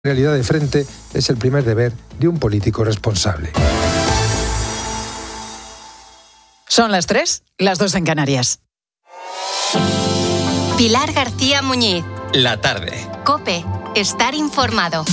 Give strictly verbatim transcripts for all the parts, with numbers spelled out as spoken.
realidad de frente es el primer deber de un político responsable. Son las tres, las dos en Canarias. Pilar García Muñiz. La tarde. COPE. Estar informado.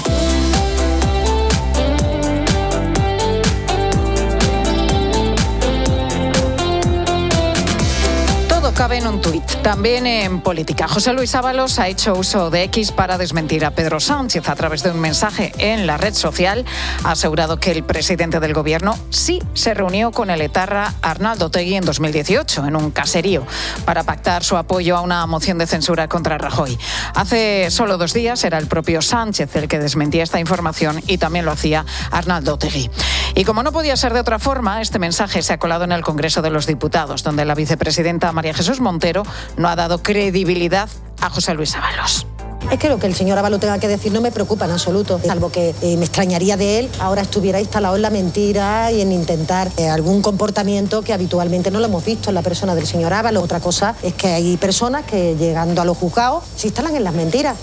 Cabe en un tuit. También en política. José Luis Ábalos ha hecho uso de X para desmentir a Pedro Sánchez a través de un mensaje en la red social. Ha asegurado que el presidente del gobierno sí se reunió con el etarra Arnaldo Otegi en dos mil dieciocho en un caserío para pactar su apoyo a una moción de censura contra Rajoy. Hace solo dos días era el propio Sánchez el que desmentía esta información y también lo hacía Arnaldo Otegi. Y como no podía ser de otra forma, este mensaje se ha colado en el Congreso de los Diputados, donde la vicepresidenta María Jesús Montero no ha dado credibilidad a José Luis Ábalos. Es que lo que el señor Ábalos tenga que decir no me preocupa en absoluto, salvo que eh, me extrañaría de él ahora estuviera instalado en la mentira y en intentar eh, algún comportamiento que habitualmente no lo hemos visto en la persona del señor Ábalos. Otra cosa es que hay personas que llegando a los juzgados se instalan en las mentiras.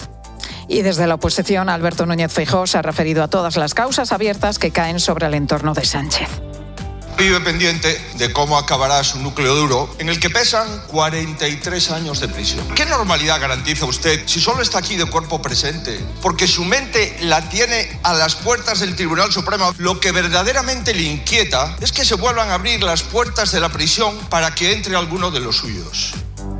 Y desde la oposición, Alberto Núñez Feijóo se ha referido a todas las causas abiertas que caen sobre el entorno de Sánchez. Vive pendiente de cómo acabará su núcleo duro, en el que pesan cuarenta y tres años de prisión. ¿Qué normalidad garantiza usted si solo está aquí de cuerpo presente? Porque su mente la tiene a las puertas del Tribunal Supremo. Lo que verdaderamente le inquieta es que se vuelvan a abrir las puertas de la prisión para que entre alguno de los suyos.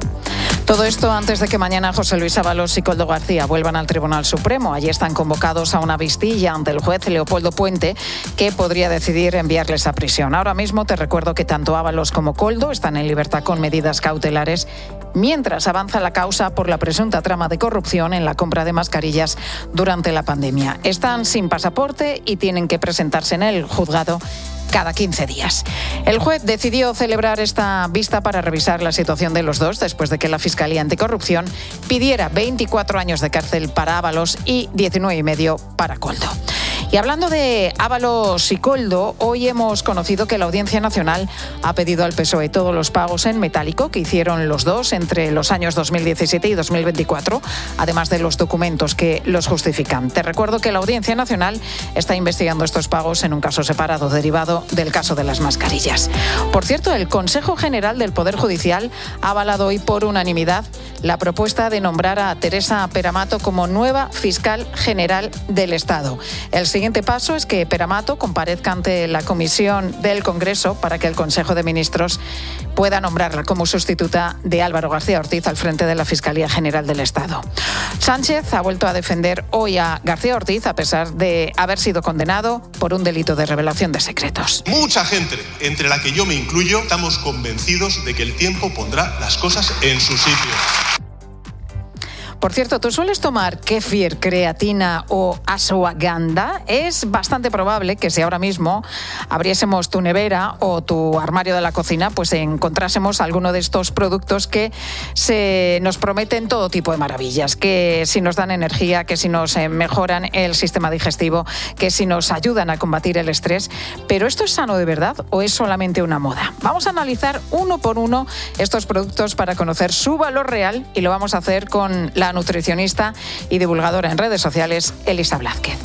Todo esto antes de que mañana José Luis Ábalos y Koldo García vuelvan al Tribunal Supremo. Allí están convocados a una vistilla ante el juez Leopoldo Puente, que podría decidir enviarles a prisión. Ahora mismo te recuerdo que tanto Ábalos como Koldo están en libertad con medidas cautelares, mientras avanza la causa por la presunta trama de corrupción en la compra de mascarillas durante la pandemia. Están sin pasaporte y tienen que presentarse en el juzgado cada quince días. El juez decidió celebrar esta vista para revisar la situación de los dos después de que la Fiscalía Anticorrupción pidiera veinticuatro años de cárcel para Ábalos y diecinueve y medio para Koldo. Y hablando de Ábalos y Koldo, hoy hemos conocido que la Audiencia Nacional ha pedido al P S O E todos los pagos en metálico que hicieron los dos entre los años dos mil diecisiete y dos mil veinticuatro, además de los documentos que los justifican. Te recuerdo que la Audiencia Nacional está investigando estos pagos en un caso separado derivado del caso de las mascarillas. Por cierto, el Consejo General del Poder Judicial ha avalado hoy por unanimidad la propuesta de nombrar a Teresa Peramato como nueva fiscal general del Estado. El El siguiente paso es que Peramato comparezca ante la comisión del Congreso para que el Consejo de Ministros pueda nombrarla como sustituta de Álvaro García Ortiz al frente de la Fiscalía General del Estado. Sánchez ha vuelto a defender hoy a García Ortiz a pesar de haber sido condenado por un delito de revelación de secretos. Mucha gente, entre la que yo me incluyo, estamos convencidos de que el tiempo pondrá las cosas en su sitio. Por cierto, ¿tú sueles tomar kéfir, creatina o ashwagandha? Es bastante probable que si ahora mismo abriésemos tu nevera o tu armario de la cocina, pues encontrásemos alguno de estos productos que se nos prometen todo tipo de maravillas, que si nos dan energía, que si nos mejoran el sistema digestivo, que si nos ayudan a combatir el estrés. ¿Pero esto es sano de verdad o es solamente una moda? Vamos a analizar uno por uno estos productos para conocer su valor real y lo vamos a hacer con la nutricionista y divulgadora en redes sociales, Elisa Blázquez.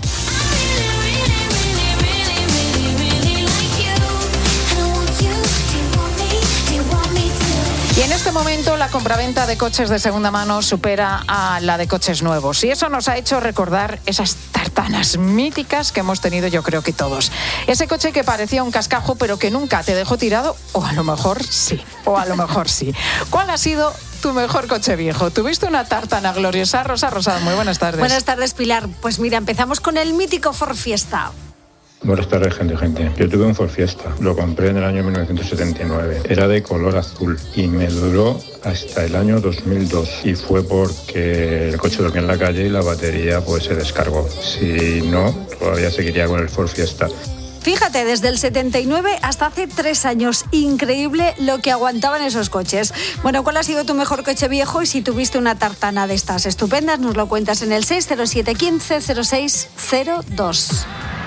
Y en este momento la compraventa de coches de segunda mano supera a la de coches nuevos. Y eso nos ha hecho recordar esas tartanas míticas que hemos tenido yo creo que todos. Ese coche que parecía un cascajo pero que nunca te dejó tirado, o a lo mejor sí, o a lo mejor sí. ¿Cuál ha sido tu mejor coche viejo? ¿Tuviste una tartana gloriosa? Rosa Rosado, muy buenas tardes. Buenas tardes, Pilar. Pues mira, empezamos con el mítico Ford Fiesta. Buenas tardes, gente, gente. Yo tuve un Ford Fiesta, lo compré en el año mil novecientos setenta y nueve. Era de color azul y me duró hasta el año dos mil dos. Y fue porque el coche dormía en la calle y la batería pues se descargó. Si no, todavía seguiría con el Ford Fiesta. Fíjate, desde el setenta y nueve hasta hace tres años. Increíble lo que aguantaban esos coches. Bueno, ¿cuál ha sido tu mejor coche viejo? Y si tuviste una tartana de estas estupendas, nos lo cuentas en el seis cero siete, quince, cero seis cero dos.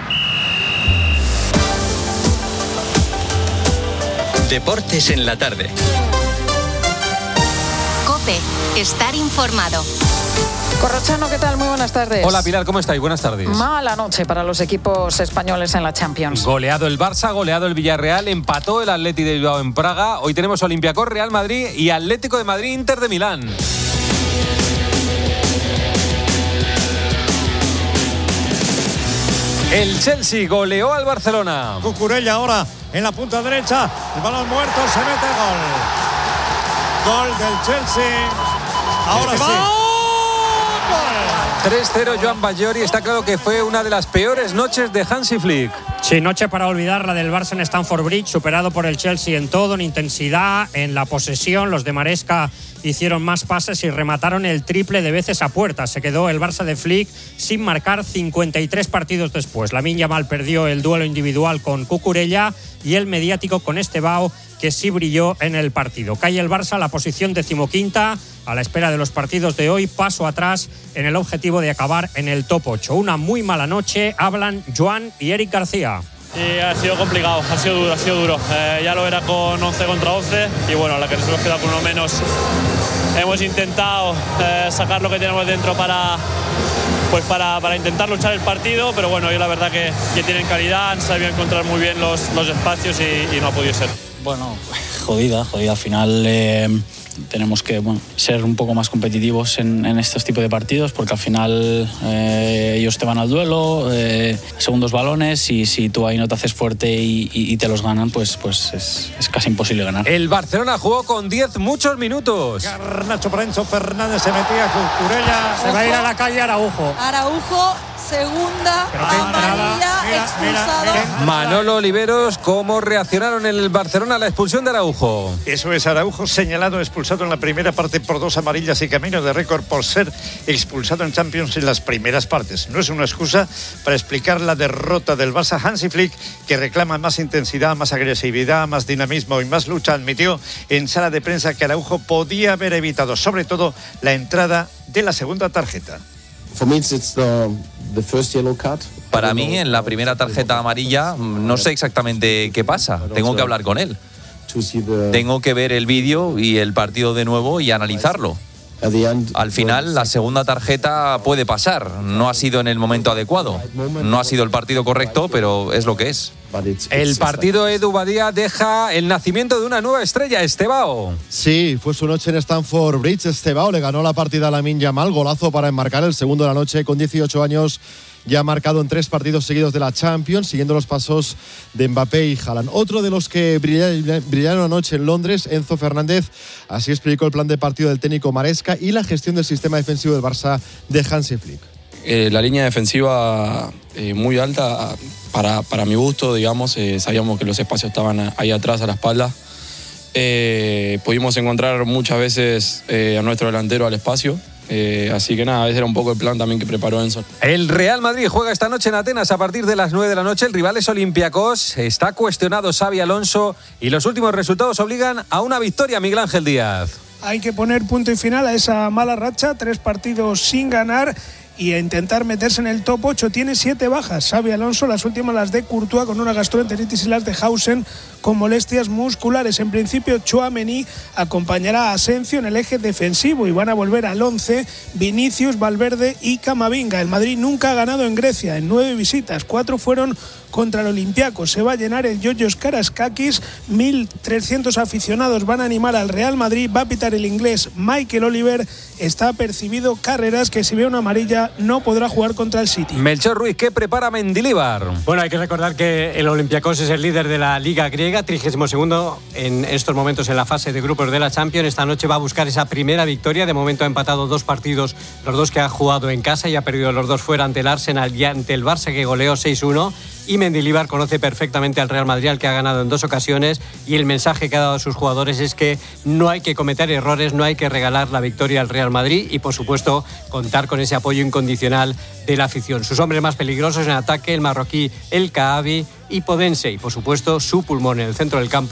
Deportes en la tarde. COPE. Estar informado. Corrochano, ¿qué tal? Muy buenas tardes. Hola Pilar, ¿cómo estáis? Buenas tardes. Mala noche para los equipos españoles en la Champions. Goleado el Barça, goleado el Villarreal, empató el Atleti de Bilbao en Praga. Hoy tenemos Olympiacos, Real Madrid y Atlético de Madrid, Inter de Milán. El Chelsea goleó al Barcelona. Cucurella ahora en la punta derecha. El balón muerto, se mete gol. Gol del Chelsea. Ahora sí. tres cero Joan Bajori. Está claro que fue una de las peores noches de Hansi Flick. Sí, noche para olvidar la del Barça en Stamford Bridge, superado por el Chelsea en todo, en intensidad, en la posesión. Los de Maresca hicieron más pases y remataron el triple de veces a puerta. Se quedó el Barça de Flick sin marcar cincuenta y tres partidos después. Lamine Yamal perdió el duelo individual con Cucurella y el mediático con Estebao, que sí brilló en el partido. Cae el Barça a la posición decimoquinta, a la espera de los partidos de hoy, paso atrás en el objetivo de acabar en el top ocho. Una muy mala noche, hablan Joan y Eric García. Sí, ha sido complicado, ha sido duro, ha sido duro. Eh, ya lo era con once contra once y bueno, a la que nos hemos quedado con uno menos. Hemos intentado eh, sacar lo que tenemos dentro para, pues para, para intentar luchar el partido, pero bueno, hoy la verdad que, que tienen calidad, han sabido encontrar muy bien los, los espacios y, y no ha podido ser. Bueno, jodida, jodida. Al final eh, tenemos que bueno, ser un poco más competitivos en, en estos tipos de partidos, porque al final eh, ellos te van al duelo, eh, segundos balones, y si tú ahí no te haces fuerte y, y, y te los ganan, pues, pues es, es casi imposible ganar. El Barcelona jugó con diez muchos minutos. Garnacho por Enzo Fernández, se metía con Cucurella. Se va a ir a la calle Araujo. Araujo, segunda amarilla, mira, expulsado. mira, mira. Manolo Oliveros, ¿cómo reaccionaron en el Barcelona a la expulsión de Araujo? Eso es, Araujo señalado, expulsado en la primera parte por dos amarillas y camino de récord por ser expulsado en Champions en las primeras partes. No es una excusa para explicar la derrota del Barça. Hansi Flick, que reclama más intensidad, más agresividad, más dinamismo y más lucha, admitió en sala de prensa que Araujo podía haber evitado sobre todo la entrada de la segunda tarjeta. Para mí, en la primera tarjeta amarilla, no sé exactamente qué pasa. Tengo que hablar con él. Tengo que ver el vídeo y el partido de nuevo y analizarlo. Al final, la segunda tarjeta puede pasar. No ha sido en el momento adecuado. No ha sido el partido correcto, pero es lo que es. El partido Edu Badía deja el nacimiento de una nueva estrella, Estebao. Sí, fue su noche en Stamford Bridge. Estebao le ganó la partida a Lamine Yamal, golazo para enmarcar el segundo de la noche con dieciocho años. Ya ha marcado en tres partidos seguidos de la Champions, siguiendo los pasos de Mbappé y Haaland. Otro de los que brillaron anoche en Londres, Enzo Fernández, así explicó el plan de partido del técnico Maresca y la gestión del sistema defensivo del Barça de Hansi Flick. Eh, la línea defensiva eh, muy alta, para, para mi gusto, digamos, eh, sabíamos que los espacios estaban ahí atrás a la espalda. Eh, pudimos encontrar muchas veces eh, a nuestro delantero al espacio. Eh, así que nada, ese era un poco el plan también que preparó Enzo. El Real Madrid juega esta noche en Atenas a partir de las nueve de la noche. El rival es Olympiacos. Está cuestionado Xabi Alonso y los últimos resultados obligan a una victoria, Miguel Ángel Díaz. Hay que poner punto y final a esa mala racha, tres partidos sin ganar y a intentar meterse en el top ocho. Tiene siete bajas Xabi Alonso, las últimas las de Courtois con una gastroenteritis y las de Hausen con molestias musculares. En principio Tchouaméni acompañará a Asensio en el eje defensivo y van a volver al once Vinicius, Valverde y Camavinga. El Madrid nunca ha ganado en Grecia, en nueve visitas, cuatro fueron contra el Olympiacos. Se va a llenar el Yoyos Karaskakis, mil trescientos aficionados van a animar al Real Madrid, va a pitar el inglés Michael Oliver, está percibido Carreras, que si ve una amarilla no podrá jugar contra el City. Melchor Ruiz, ¿qué prepara Mendilibar? Bueno, hay que recordar que el Olympiacos es el líder de la Liga griega, trigésimo segundo en estos momentos en la fase de grupos de la Champions. Esta noche va a buscar esa primera victoria. De momento ha empatado dos partidos, los dos que ha jugado en casa, y ha perdido los dos fuera ante el Arsenal y ante el Barça, que goleó seis uno. Y Mendilibar conoce perfectamente al Real Madrid, al que ha ganado en dos ocasiones, y el mensaje que ha dado a sus jugadores es que no hay que cometer errores, no hay que regalar la victoria al Real Madrid y, por supuesto, contar con ese apoyo incondicional de la afición. Sus hombres más peligrosos en ataque, el marroquí El Kaabi y Podense, y por supuesto su pulmón en el centro del campo,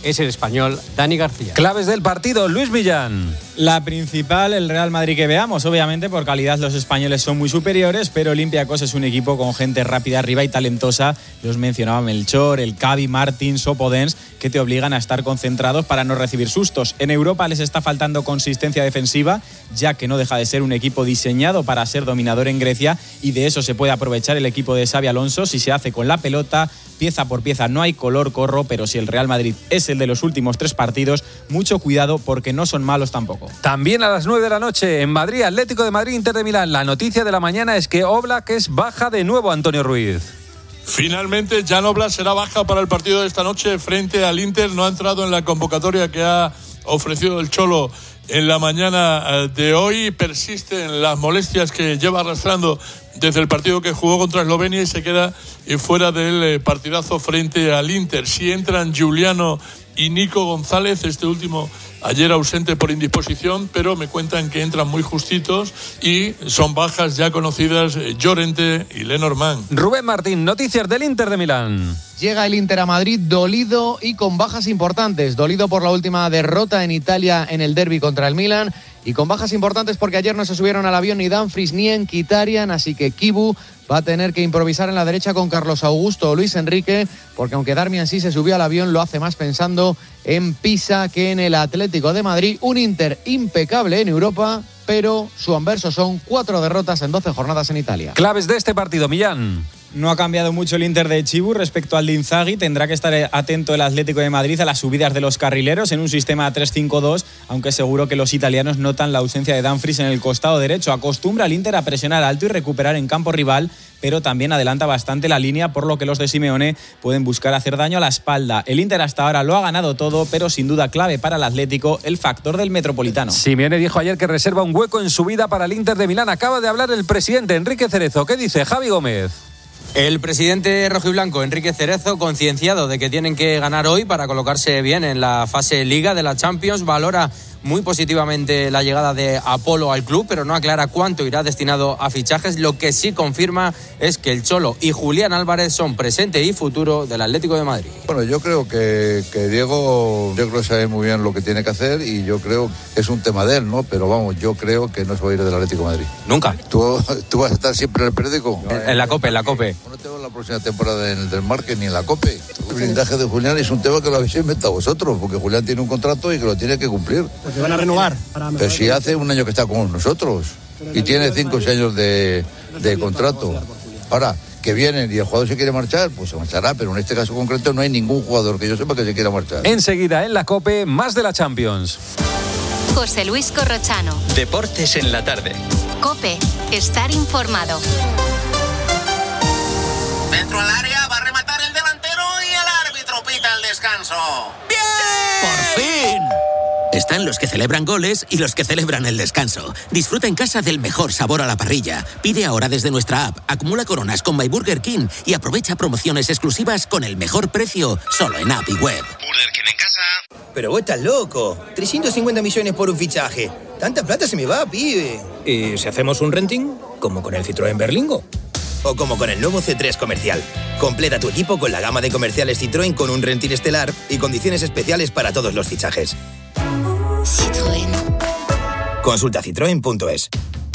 es el español Dani García. Claves del partido, Luis Millán. La principal, el Real Madrid que veamos. Obviamente, por calidad los españoles son muy superiores, pero Olympiacos es un equipo con gente rápida arriba y talentosa. Los mencionaba Melchor, el Cavi, Martins o Podens, que te obligan a estar concentrados para no recibir sustos. En Europa les está faltando consistencia defensiva, ya que no deja de ser un equipo diseñado para ser dominador en Grecia, y de eso se puede aprovechar el equipo de Xabi Alonso si se hace con la pelota, pieza por pieza. No hay color corro, pero si el Real Madrid es el de los últimos tres partidos, mucho cuidado porque no son malos tampoco. También a las nueve de la noche en Madrid, Atlético de Madrid, Inter de Milán. La noticia de la mañana es que Oblak es baja de nuevo, Antonio Ruiz. Finalmente, Jan Oblak será baja para el partido de esta noche frente al Inter. No ha entrado en la convocatoria que ha ofrecido el Cholo en la mañana de hoy. Persiste en las molestias que lleva arrastrando desde el partido que jugó contra Eslovenia y se queda fuera del partidazo frente al Inter. Si entran Giuliano y Nico González, este último ayer ausente por indisposición, pero me cuentan que entran muy justitos y son bajas ya conocidas Llorente y Lenormand. Rubén Martín, noticias del Inter de Milán. Llega el Inter a Madrid dolido y con bajas importantes. Dolido por la última derrota en Italia en el derbi contra el Milan y con bajas importantes porque ayer no se subieron al avión ni Dumfries ni Mkhitaryan, así que Kibu va a tener que improvisar en la derecha con Carlos Augusto o Luis Enrique, porque aunque Darmian sí se subió al avión, lo hace más pensando en Pisa que en el Atlético de Madrid. Un Inter impecable en Europa, pero su anverso son cuatro derrotas en doce jornadas en Italia. Claves de este partido, Millán. No ha cambiado mucho el Inter de Chibu respecto al de Inzaghi. Tendrá que estar atento el Atlético de Madrid a las subidas de los carrileros en un sistema tres cinco dos, aunque seguro que los italianos notan la ausencia de Dumfries en el costado derecho. Acostumbra el Inter a presionar alto y recuperar en campo rival, pero también adelanta bastante la línea, por lo que los de Simeone pueden buscar hacer daño a la espalda. El Inter hasta ahora lo ha ganado todo, pero sin duda clave para el Atlético el factor del Metropolitano. Simeone dijo ayer que reserva un hueco en su vida para el Inter de Milán. Acaba de hablar el presidente Enrique Cerezo. ¿Qué dice Javi Gómez? El presidente rojiblanco, Enrique Cerezo, concienciado de que tienen que ganar hoy para colocarse bien en la fase Liga de la Champions, valora muy positivamente la llegada de Apolo al club, pero no aclara cuánto irá destinado a fichajes. Lo que sí confirma es que el Cholo y Julián Álvarez son presente y futuro del Atlético de Madrid. Bueno, yo creo que, que Diego, yo creo que sabe muy bien lo que tiene que hacer y yo creo que es un tema de él, ¿no? Pero vamos, yo creo que no se va a ir del Atlético de Madrid. ¿Nunca? ¿Tú, tú vas a estar siempre en el periódico? En, en la COPE, en la COPE. No tengo la próxima temporada en el del Marque ni en la COPE. El blindaje de Julián es un tema que lo habéis inventado vosotros, porque Julián tiene un contrato y que lo tiene que cumplir. Porque van a renovar. Pero si hace un año que está con nosotros y tiene cinco o seis años de, de contrato. Ahora, que vienen y el jugador se quiere marchar, pues se marchará, pero en este caso concreto no hay ningún jugador que yo sepa que se quiera marchar. Enseguida en la COPE, más de la Champions. José Luis Corrochano. Deportes en la tarde. COPE, estar informado. Dentro al área va a rematar el delantero y el árbitro pita el descanso. ¡Bien! ¡Por fin! Están los que celebran goles y los que celebran el descanso. Disfruta en casa del mejor sabor a la parrilla. Pide ahora desde nuestra app, acumula coronas con My Burger King y aprovecha promociones exclusivas con el mejor precio solo en app y web. Burger King en casa. Pero vos estás loco. trescientos cincuenta millones por un fichaje. Tanta plata se me va, pibe. ¿Y si hacemos un renting? Como con el Citroën Berlingo. O como con el nuevo C tres Comercial. Completa tu equipo con la gama de comerciales Citroën con un renting estelar y condiciones especiales para todos los fichajes. Citroën. Consulta citroen punto es.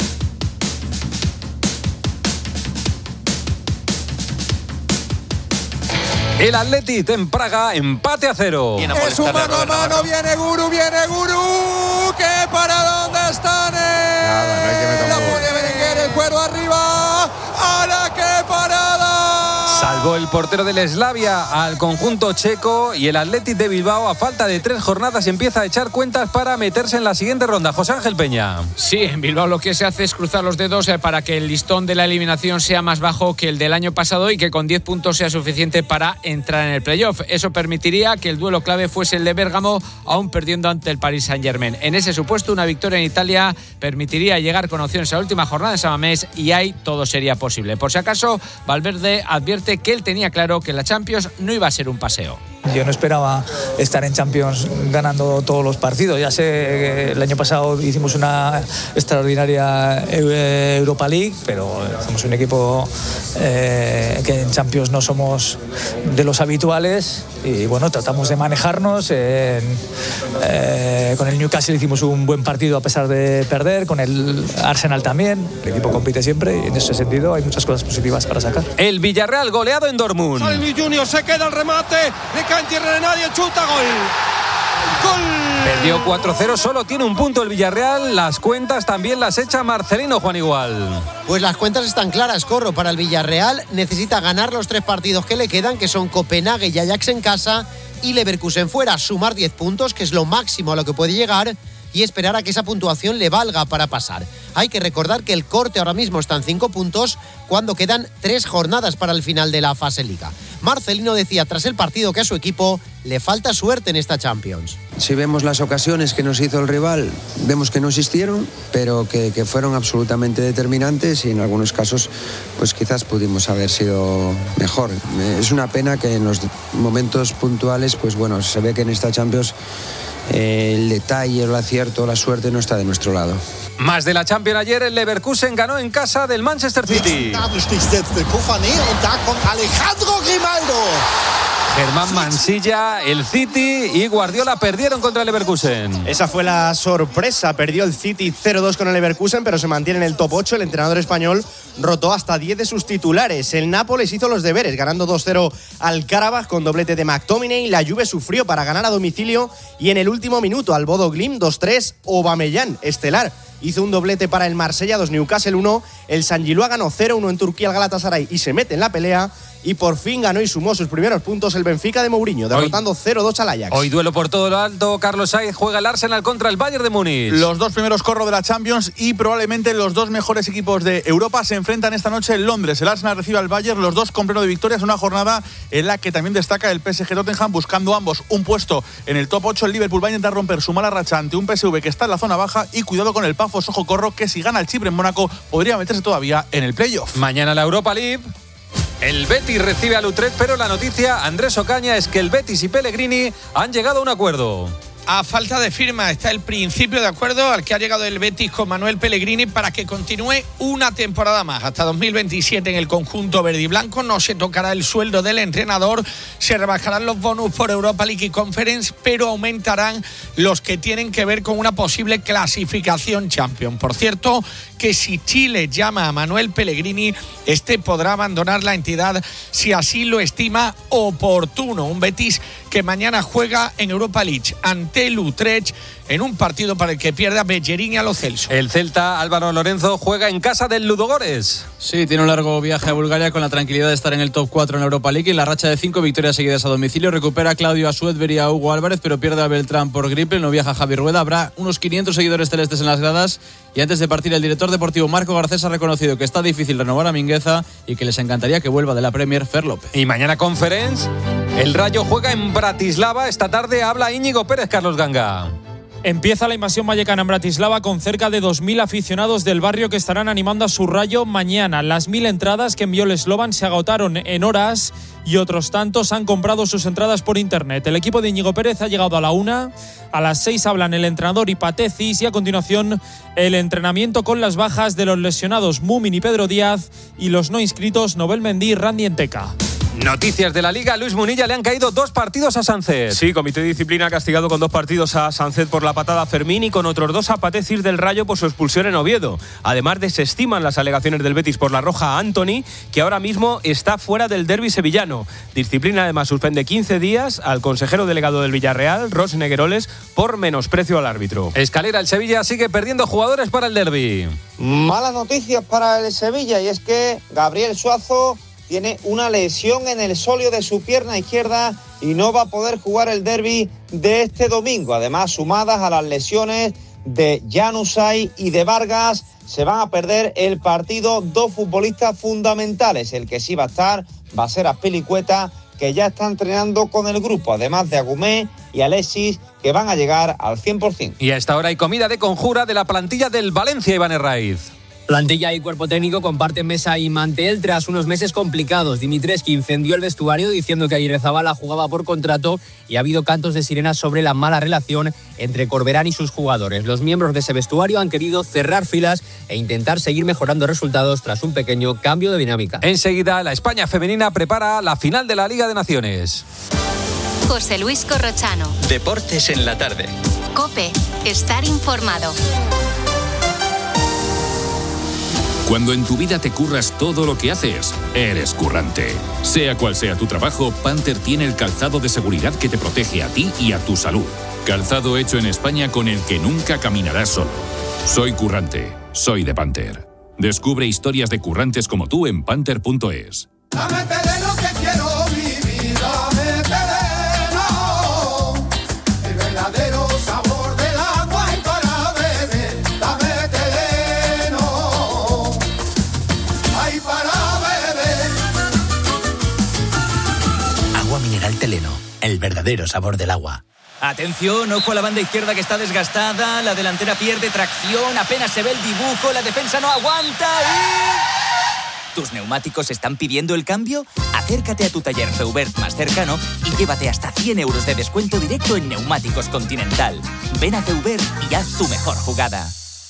El Athletic en Praga, empate a cero. Es un mano a mano, viene Guru, viene Guru. ¿Qué para dónde están? Nada, no hay que meter la puede Berenguer, el cuero arriba. ¡A la que parada! Salvó el portero del Slavia al conjunto checo y el Athletic de Bilbao, a falta de tres jornadas, empieza a echar cuentas para meterse en la siguiente ronda. José Ángel Peña. Sí, en Bilbao lo que se hace es cruzar los dedos para que el listón de la eliminación sea más bajo que el del año pasado y que con diez puntos sea suficiente para entrar en el playoff. Eso permitiría que el duelo clave fuese el de Bérgamo, aún perdiendo ante el Paris Saint-Germain. En ese supuesto, una victoria en Italia permitiría llegar con opciones a la última jornada de San Mamés y ahí todo sería posible. Por si acaso, Valverde advierte que él tenía claro que la Champions no iba a ser un paseo. Yo no esperaba estar en Champions ganando todos los partidos. Ya sé que el año pasado hicimos una extraordinaria Europa League, pero somos un equipo eh, que en Champions no somos de los habituales y bueno, tratamos de manejarnos. En, eh, con el Newcastle hicimos un buen partido a pesar de perder, con el Arsenal también. El equipo compite siempre y en ese sentido hay muchas cosas positivas para sacar. El Villarreal goleado en Dortmund. Salmi Junior se queda el remate, le cae en tierra de nadie, chuta, gol. ¡Gol! Perdió cuatro cero, solo tiene un punto el Villarreal. Las cuentas también las echa Marcelino, Juan Igual. Pues las cuentas están claras, Corro. Para el Villarreal necesita ganar los tres partidos que le quedan, que son Copenhague y Ajax en casa y Leverkusen fuera. Sumar diez puntos, que es lo máximo a lo que puede llegar, y esperar a que esa puntuación le valga para pasar. Hay que recordar que el corte ahora mismo está en cinco puntos cuando quedan tres jornadas para el final de la fase Liga. Marcelino decía tras el partido que a su equipo le falta suerte en esta Champions. Si vemos las ocasiones que nos hizo el rival, vemos que no existieron, pero que, que fueron absolutamente determinantes y en algunos casos pues quizás pudimos haber sido mejor. Es una pena que en los momentos puntuales, pues bueno, se ve que en esta Champions Eh, el detalle, el acierto, la suerte no está de nuestro lado. Más de la Champions ayer, el Leverkusen ganó en casa del Manchester City. Germán Mansilla, el City y Guardiola perdieron contra el Leverkusen. Esa fue la sorpresa, perdió el City cero dos con el Leverkusen, pero se mantiene en el top ocho. El entrenador español rotó hasta diez de sus titulares. El Nápoles hizo los deberes, ganando dos cero al Karabakh con doblete de McTominay. La Juve sufrió para ganar a domicilio y en el último minuto al Bodo Glimt dos tres, Aubameyang, estelar. Hizo un doblete para el Marsella, dos Newcastle uno. El San Gilois ganó cero uno en Turquía al Galatasaray y se mete en la pelea. Y por fin ganó y sumó sus primeros puntos el Benfica de Mourinho, derrotando cero dos al Ajax. Hoy duelo por todo lo alto. Carlos Sainz juega el Arsenal contra el Bayern de Múnich. Los dos primeros corros de la Champions y probablemente los dos mejores equipos de Europa se enfrentan esta noche en Londres. El Arsenal recibe al Bayern, los dos con pleno de victorias. Una jornada en la que también destaca el P S G Tottenham, buscando ambos un puesto en el top ocho. El Liverpool va a intentar romper su mala racha ante un P S V que está en la zona baja. Y cuidado con el Pafos Ojo Corro, que si gana el Chipre en Mónaco podría meterse todavía en el playoff. Mañana la Europa League. El Betis recibe al Utrecht, pero la noticia, Andrés Ocaña, es que el Betis y Pellegrini han llegado a un acuerdo. A falta de firma está el principio de acuerdo al que ha llegado el Betis con Manuel Pellegrini para que continúe una temporada más, hasta dos mil veintisiete en el conjunto verde y blanco. No se tocará el sueldo del entrenador, se rebajarán los bonus por Europa League y Conference, pero aumentarán los que tienen que ver con una posible clasificación Champions. Por cierto, que si Chile llama a Manuel Pellegrini, este podrá abandonar la entidad si así lo estima oportuno. Un Betis que mañana juega en Europa League ante el Utrecht en un partido para el que pierde a Bellerín y a Lo Celso. El Celta, Álvaro Lorenzo, juega en casa del Ludogorets. Sí, tiene un largo viaje a Bulgaria con la tranquilidad de estar en el top cuatro en la Europa League y la racha de cinco victorias seguidas a domicilio. Recupera a Claudio Asuedver y a Hugo Álvarez, pero pierde a Beltrán por gripe. No viaja Javi Rueda. Habrá unos quinientos seguidores celestes en las gradas. Y antes de partir, el director deportivo Marco Garcés ha reconocido que está difícil renovar a Mingueza y que les encantaría que vuelva de la Premier Fer López. Y mañana Conference, el Rayo juega en Bratislava. Esta tarde habla Íñigo Pérez, Carlos Ganga. Empieza la invasión vallecana en Bratislava con cerca de dos mil aficionados del barrio que estarán animando a su Rayo mañana. Las mil entradas que envió el Slovan se agotaron en horas y otros tantos han comprado sus entradas por internet. El equipo de Íñigo Pérez ha llegado a la una. A las seis hablan el entrenador y Patecis y a continuación el entrenamiento con las bajas de los lesionados Mumin y Pedro Díaz y los no inscritos Nobel Mendy y Randy Enteca. Noticias de la Liga. Luis Munilla, le han caído dos partidos a Sánchez. Sí, Comité de Disciplina ha castigado con dos partidos a Sánchez por la patada a Fermín y con otros dos a Patecis del Rayo por su expulsión en Oviedo. Además, desestiman las alegaciones del Betis por la roja a Anthony, que ahora mismo está fuera del derbi sevillano. Disciplina además suspende quince días al consejero delegado del Villarreal, Ros Negueroles, por menosprecio al árbitro. Escalera, el Sevilla sigue perdiendo jugadores para el derbi. Malas noticias para el Sevilla y es que Gabriel Suazo tiene una lesión en el sóleo de su pierna izquierda y no va a poder jugar el derbi de este domingo. Además, sumadas a las lesiones de Januzaj y de Vargas, se van a perder el partido dos futbolistas fundamentales. El que sí va a estar va a ser Azpilicueta, que ya está entrenando con el grupo, además de Agumé y Alexis, que van a llegar al cien por ciento. Y a esta hora hay comida de conjura de la plantilla del Valencia, Iván Herraiz. Plantilla y cuerpo técnico comparten mesa y mantel tras unos meses complicados. Dimitrescu incendió el vestuario diciendo que Aguirrezabala jugaba por contrato y ha habido cantos de sirena sobre la mala relación entre Corberán y sus jugadores. Los miembros de ese vestuario han querido cerrar filas e intentar seguir mejorando resultados tras un pequeño cambio de dinámica. Enseguida, la España femenina prepara la final de la Liga de Naciones. José Luis Corrochano. Deportes en la tarde. COPE. Estar informado. Cuando en tu vida te curras todo lo que haces, eres currante. Sea cual sea tu trabajo, Panther tiene el calzado de seguridad que te protege a ti y a tu salud. Calzado hecho en España con el que nunca caminarás solo. Soy currante, soy de Panther. Descubre historias de currantes como tú en panther punto es. Dame terreno que quiero vivir, dame terreno, el verdadero sabor del agua y para beber, dame terreno, ay para beber. Agua mineral Teleno, el verdadero sabor del agua. Atención, ojo a la banda izquierda que está desgastada, la delantera pierde tracción, apenas se ve el dibujo, la defensa no aguanta y... ¿Tus neumáticos están pidiendo el cambio? Acércate a tu taller Feubert más cercano y llévate hasta cien euros de descuento directo en Neumáticos Continental. Ven a Feubert y haz tu mejor jugada.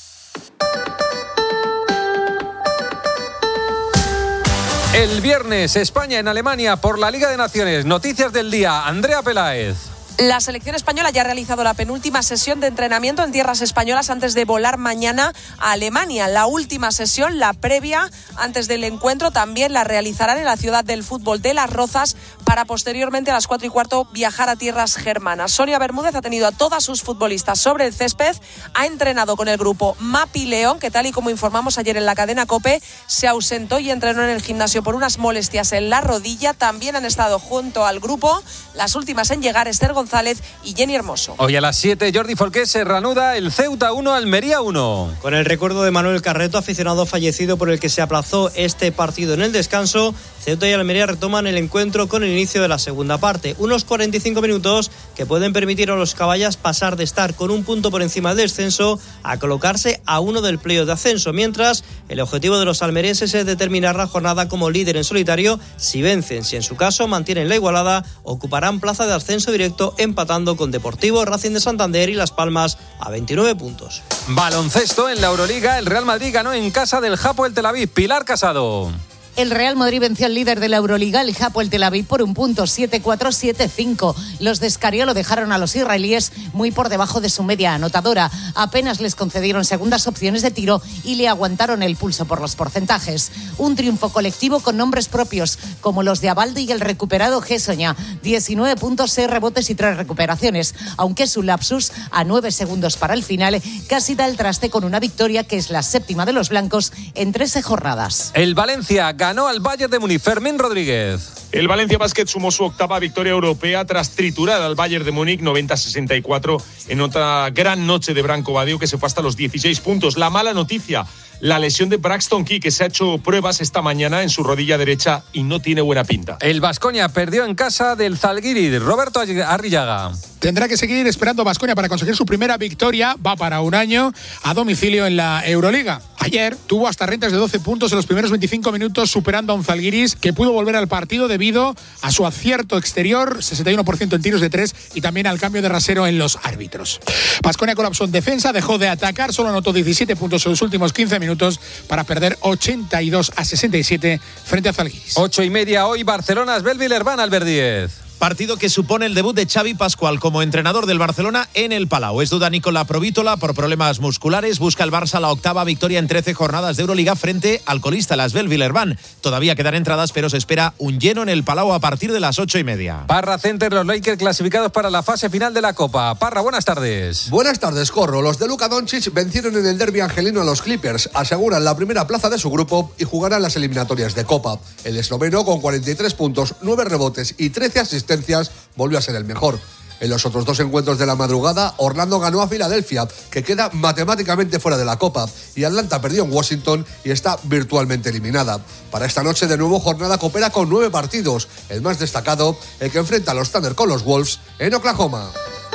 El viernes, España en Alemania por la Liga de Naciones. Noticias del día, Andrea Peláez. La selección española ya ha realizado la penúltima sesión de entrenamiento en tierras españolas antes de volar mañana a Alemania. La última sesión, la previa, antes del encuentro, también la realizarán en la ciudad del fútbol de Las Rozas para posteriormente a las cuatro y cuarto viajar a tierras germanas. Sonia Bermúdez ha tenido a todas sus futbolistas sobre el césped, ha entrenado con el grupo Mapi León, que tal y como informamos ayer en la cadena COPE, se ausentó y entrenó en el gimnasio por unas molestias en la rodilla. También han estado junto al grupo las últimas en llegar Esther González y Jenny Hermoso. Hoy a las siete, Jordi Folqué, se reanuda el Ceuta uno, Almería uno. Con el recuerdo de Manuel Carreto, aficionado fallecido por el que se aplazó este partido en el descanso, Ceuta y Almería retoman el encuentro con el inicio de la segunda parte. Unos cuarenta y cinco minutos que pueden permitir a los caballas pasar de estar con un punto por encima del descenso a colocarse a uno del playoff de ascenso, mientras el objetivo de los almerienses es determinar la jornada como líder en solitario. Si vencen, si en su caso mantienen la igualada, ocuparán plaza de ascenso directo empatando con Deportivo, Racing de Santander y Las Palmas a veintinueve puntos. Baloncesto en la Euroliga, el Real Madrid ganó en casa del Hapoel Tel Aviv. Pilar Casado. El Real Madrid venció al líder de la Euroliga, el Hapoel Tel Aviv, por un punto, siete cuatro, siete cinco. Los de Escariolo dejaron a los israelíes muy por debajo de su media anotadora. Apenas les concedieron segundas opciones de tiro y le aguantaron el pulso por los porcentajes. Un triunfo colectivo con nombres propios, como los de Abaldo y el recuperado Gessoña. diecinueve puntos, seis rebotes y tres recuperaciones. Aunque su lapsus, a nueve segundos para el final, casi da el traste con una victoria que es la séptima de los blancos en trece jornadas. El Valencia ganó al Bayern de Múnich. Fermín Rodríguez. El Valencia Basket sumó su octava victoria europea tras triturar al Bayern de Múnich noventa a sesenta y cuatro en otra gran noche de Branco Badio que se fue hasta los dieciséis puntos. La mala noticia, la lesión de Braxton Key, que se ha hecho pruebas esta mañana en su rodilla derecha y no tiene buena pinta. El Baskonia perdió en casa del Zalgiris. Roberto Arrillaga. Tendrá que seguir esperando Baskonia para conseguir su primera victoria. Va para un año a domicilio en la Euroliga. Ayer tuvo hasta rentas de doce puntos en los primeros veinticinco minutos, superando a un Zalgiris que pudo volver al partido debido a su acierto exterior, sesenta y uno por ciento en tiros de tres, y también al cambio de rasero en los árbitros. Baskonia colapsó en defensa, dejó de atacar, solo anotó diecisiete puntos en los últimos quince minutos para perder ochenta y dos a sesenta y siete frente a Zalgiris. Ocho y media hoy, Barcelona, Belvillerban, Albert Díez. Partido que supone el debut de Xavi Pascual como entrenador del Barcelona en el Palau. Es duda Nicola Provítola por problemas musculares. Busca el Barça la octava victoria en trece jornadas de Euroliga frente al colista, las Belvillerban. Todavía quedan entradas, pero se espera un lleno en el Palau a partir de las ocho y media. Parra Center, los Lakers clasificados para la fase final de la Copa. Parra, buenas tardes. Buenas tardes, Corro. Los de Luka Doncic vencieron en el derbi angelino a los Clippers. Aseguran la primera plaza de su grupo y jugarán las eliminatorias de Copa. El esloveno, con cuarenta y tres puntos, nueve rebotes y trece asistencias, volvió a ser el mejor. En los otros dos encuentros de la madrugada, Orlando ganó a Filadelfia, que queda matemáticamente fuera de la Copa, y Atlanta perdió en Washington y está virtualmente eliminada. Para esta noche, de nuevo, jornada copera con nueve partidos. El más destacado, el que enfrenta a los Thunder con los Wolves en Oklahoma.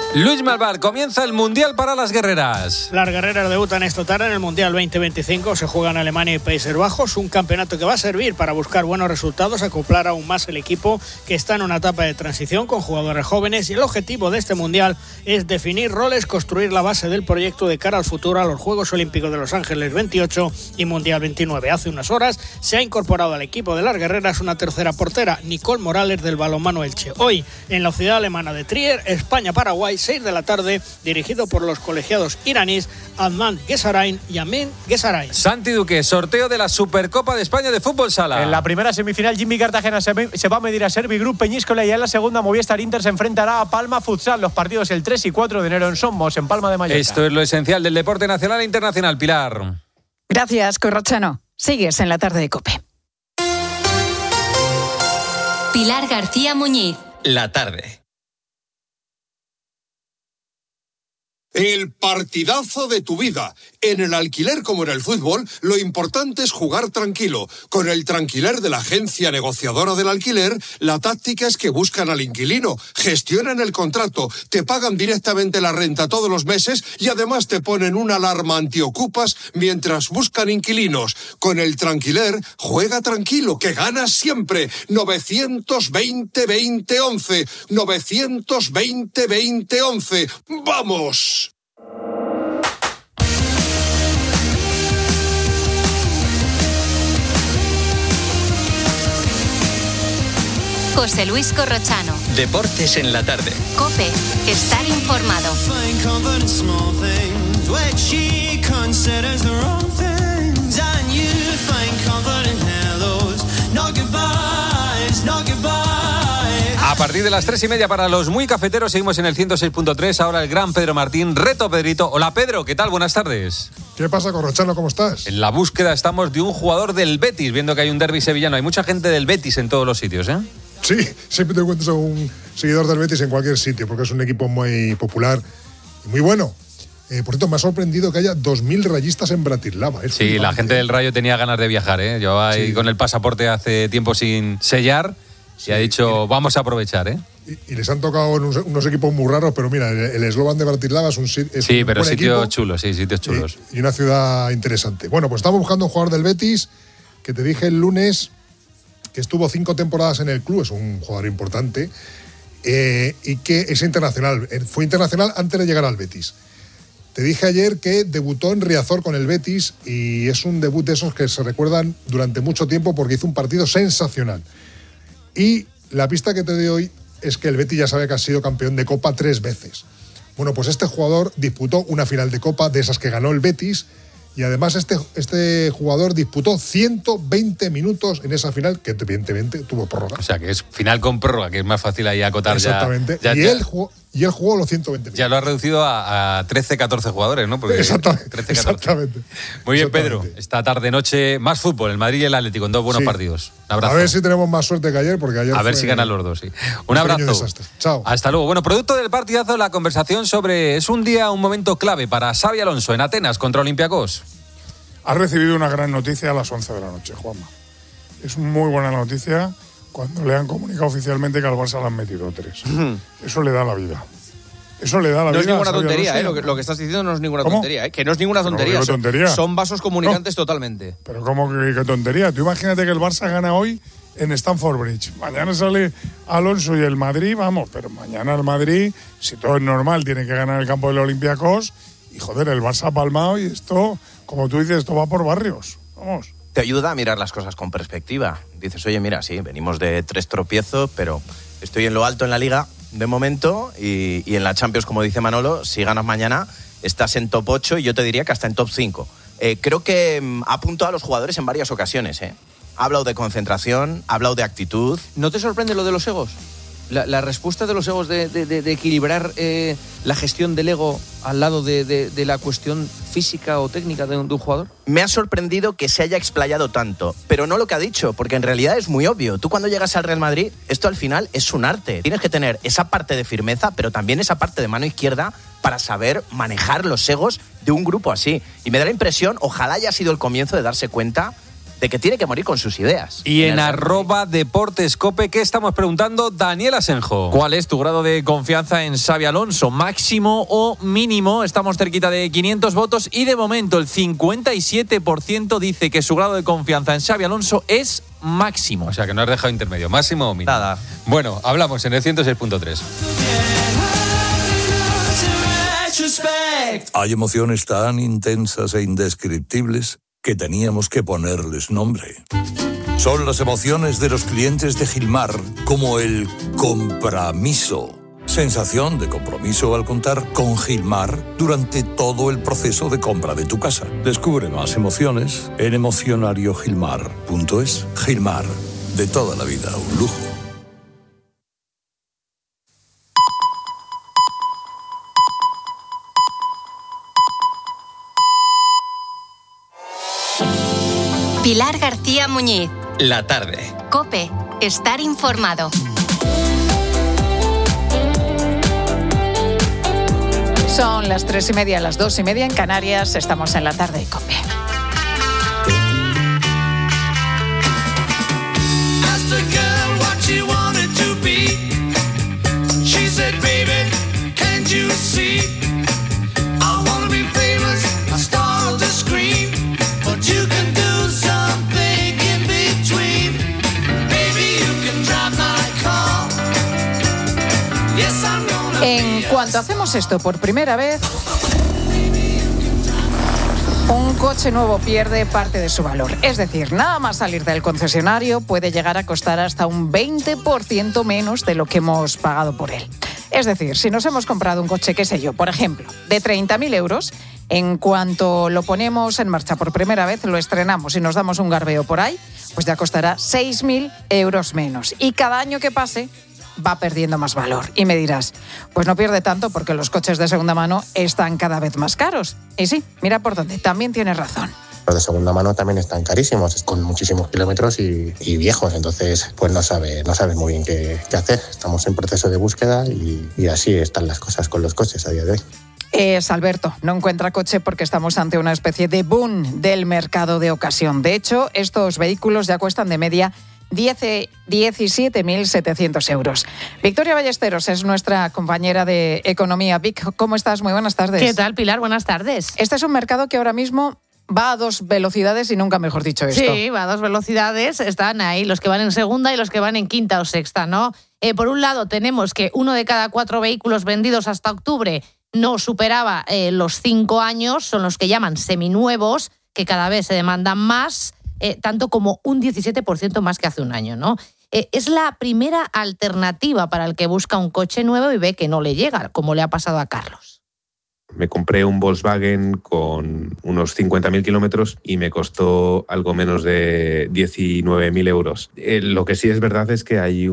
Luis Malvar, comienza el Mundial para las guerreras. Las guerreras debutan esta tarde en el Mundial veinte veinticinco. Se juega en Alemania y Países Bajos. Un campeonato que va a servir para buscar buenos resultados, acoplar aún más el equipo que está en una etapa de transición con jugadores jóvenes. Y el objetivo de este Mundial es definir roles, construir la base del proyecto de cara al futuro a los Juegos Olímpicos de Los Ángeles veintiocho y Mundial veintinueve. Hace unas horas se ha incorporado al equipo de las guerreras una tercera portera, Nicole Morales del balonmano Elche. Hoy, en la ciudad alemana de Trier, España-Paraguay, seis de la tarde, dirigido por los colegiados iraníes Adnan Gesarain y Amin Gesarain. Santi Duque, sorteo de la Supercopa de España de Fútbol Sala. En la primera semifinal, Jimmy Cartagena se, se va a medir a Servigroup Peñíscola, y en la segunda, Movistar Inter se enfrentará a Palma Futsal. Los partidos el tres y cuatro de enero en Somos, en Palma de Mallorca. Esto es lo esencial del deporte nacional e internacional. Pilar. Gracias, Corrochano. Sigues en la tarde de COPE. Pilar García Muñiz. La tarde. El partidazo de tu vida. En el alquiler como en el fútbol, lo importante es jugar tranquilo. Con el Tranquiler de la agencia negociadora del alquiler, la táctica es que buscan al inquilino, gestionan el contrato, te pagan directamente la renta todos los meses y además te ponen una alarma antiocupas mientras buscan inquilinos. Con el Tranquiler, juega tranquilo, que ganas siempre. novecientos veinte veinte once. novecientos veinte veinte once. ¡Vamos! José Luis Corrochano. Deportes en la tarde. COPE. Estar informado. A partir de las tres y media para los muy cafeteros seguimos en el ciento seis punto tres. Ahora el gran Pedro Martín, reto Pedrito. Hola Pedro, ¿qué tal? Buenas tardes. ¿Qué pasa, Corrochano? ¿Cómo estás? En la búsqueda estamos de un jugador del Betis, viendo que hay un derbi sevillano. Hay mucha gente del Betis en todos los sitios, ¿eh? Sí, siempre te encuentras a un seguidor del Betis en cualquier sitio, porque es un equipo muy popular y muy bueno. Eh, por cierto, me ha sorprendido que haya dos mil rayistas en Bratislava. Es sí, flipante. La gente del Rayo tenía ganas de viajar, ¿eh? Yo ahí sí. Con el pasaporte hace tiempo sin sellar sí. Y ha dicho, vamos a aprovechar, ¿eh? Y, y les han tocado unos, unos equipos muy raros, pero mira, el eslogan de Bratislava es un, es sí, un pero buen sitios equipo, chulos, sí, sitios chulos. Y, y una ciudad interesante. Bueno, pues estamos buscando un jugador del Betis que te dije el lunes que estuvo cinco temporadas en el club, es un jugador importante, eh, y que es internacional. Fue internacional antes de llegar al Betis. Te dije ayer que debutó en Riazor con el Betis y es un debut de esos que se recuerdan durante mucho tiempo porque hizo un partido sensacional. Y la pista que te doy hoy es que el Betis ya sabe que ha sido campeón de Copa tres veces. Bueno, pues este jugador disputó una final de Copa de esas que ganó el Betis. Y además este, este jugador disputó ciento veinte minutos en esa final, que evidentemente tuvo prórroga. O sea, que es final con prórroga, que es más fácil ahí acotar. Exactamente. Ya, ya, y, ya, él jugó, y él jugó los ciento veinte minutos. Ya lo ha reducido a, a trece, catorce jugadores, ¿no? Porque exactamente, trece, catorce. Exactamente. Muy bien, Pedro. Esta tarde-noche, más fútbol, el Madrid y el Atlético, en dos buenos sí. partidos. Un abrazo. A ver si tenemos más suerte que ayer, porque ayer A ver si ganan los dos, sí. Un, un abrazo. Chao. Hasta luego. Bueno, producto del partidazo, la conversación sobre es un día, un momento clave para Xabi Alonso en Atenas contra Olympiacos. Has recibido una gran noticia a las once de la noche, Juanma. Es muy buena noticia cuando le han comunicado oficialmente que al Barça le han metido tres. Eso le da la vida. Eso le da la no vida. No es ninguna tontería, ¿eh? Lo que, lo que estás diciendo no es ninguna ¿Cómo? tontería, ¿eh? Que no es ninguna tontería. Son, tontería. son vasos comunicantes no. totalmente. Pero ¿cómo que, que tontería? Tú imagínate que el Barça gana hoy en Stamford Bridge. Mañana sale Alonso y el Madrid, vamos, pero mañana el Madrid, si todo es normal, tiene que ganar el campo del Olympiacos. Y joder, el Barça ha palmado y esto, como tú dices, esto va por barrios. Vamos. Te ayuda a mirar las cosas con perspectiva. Dices, oye, mira, sí, venimos de tres tropiezos, pero estoy en lo alto en la Liga de momento y, y en la Champions, como dice Manolo, si ganas mañana estás en top ocho y yo te diría que hasta en top cinco. Eh, creo que mm, ha apuntado a los jugadores en varias ocasiones, ¿eh? Ha hablado de concentración, ha hablado de actitud. ¿No te sorprende lo de los egos? La, la respuesta de los egos de, de, de, de equilibrar eh, la gestión del ego al lado de, de, de la cuestión física o técnica de un, de un jugador. Me ha sorprendido que se haya explayado tanto, pero no lo que ha dicho, porque en realidad es muy obvio. Tú cuando llegas al Real Madrid, esto al final es un arte. Tienes que tener esa parte de firmeza, pero también esa parte de mano izquierda para saber manejar los egos de un grupo así. Y me da la impresión, ojalá haya sido el comienzo de darse cuenta de que tiene que morir con sus ideas. Y en, en arroba deportescope, ¿qué estamos preguntando? Daniel Asenjo. ¿Cuál es tu grado de confianza en Xabi Alonso? ¿Máximo o mínimo? Estamos cerquita de quinientos votos y de momento el cincuenta y siete por ciento dice que su grado de confianza en Xabi Alonso es máximo. O sea que no has dejado intermedio. ¿Máximo o mínimo? Nada. Bueno, hablamos en el ciento seis punto tres. Hay emociones tan intensas e indescriptibles que teníamos que ponerles nombre. Son las emociones de los clientes de Gilmar, como el compromiso. Sensación de compromiso al contar con Gilmar durante todo el proceso de compra de tu casa. Descubre más emociones en emocionario gilmar punto es. Gilmar, de toda la vida, un lujo. Pilar García Muñiz. La tarde. COPE. Estar informado. Son las tres y media, las dos y media en Canarias. Estamos en la tarde de COPE. En cuanto hacemos esto por primera vez, un coche nuevo pierde parte de su valor. Es decir, nada más salir del concesionario puede llegar a costar hasta un veinte por ciento menos de lo que hemos pagado por él. Es decir, si nos hemos comprado un coche, qué sé yo, por ejemplo, de treinta mil euros, en cuanto lo ponemos en marcha por primera vez, lo estrenamos y nos damos un garbeo por ahí, pues ya costará seis mil euros menos. Y cada año que pase va perdiendo más valor. Y me dirás, pues no pierde tanto porque los coches de segunda mano están cada vez más caros. Y sí, mira por dónde, también tienes razón. Los de segunda mano también están carísimos, con muchísimos kilómetros y, y viejos, entonces pues no sabe, no sabe muy bien qué, qué hacer. Estamos en proceso de búsqueda y, y así están las cosas con los coches a día de hoy. Es Alberto, no encuentra coche porque estamos ante una especie de boom del mercado de ocasión. De hecho, estos vehículos ya cuestan de media diecisiete mil setecientos euros. Victoria Ballesteros es nuestra compañera de Economía. Vic, ¿cómo estás? Muy buenas tardes. ¿Qué tal, Pilar? Buenas tardes. Este es un mercado que ahora mismo va a dos velocidades y nunca mejor dicho esto. Sí, va a dos velocidades. Están ahí los que van en segunda y los que van en quinta o sexta, ¿no? Eh, por un lado, tenemos que uno de cada cuatro vehículos vendidos hasta octubre no superaba eh, los cinco años. Son los que llaman seminuevos, que cada vez se demandan más. Eh, tanto como un diecisiete por ciento más que hace un año, ¿no? Eh, es la primera alternativa para el que busca un coche nuevo y ve que no le llega, como le ha pasado a Carlos. Me compré un Volkswagen con unos cincuenta mil kilómetros y me costó algo menos de diecinueve mil euros. Eh, lo que sí es verdad es que hay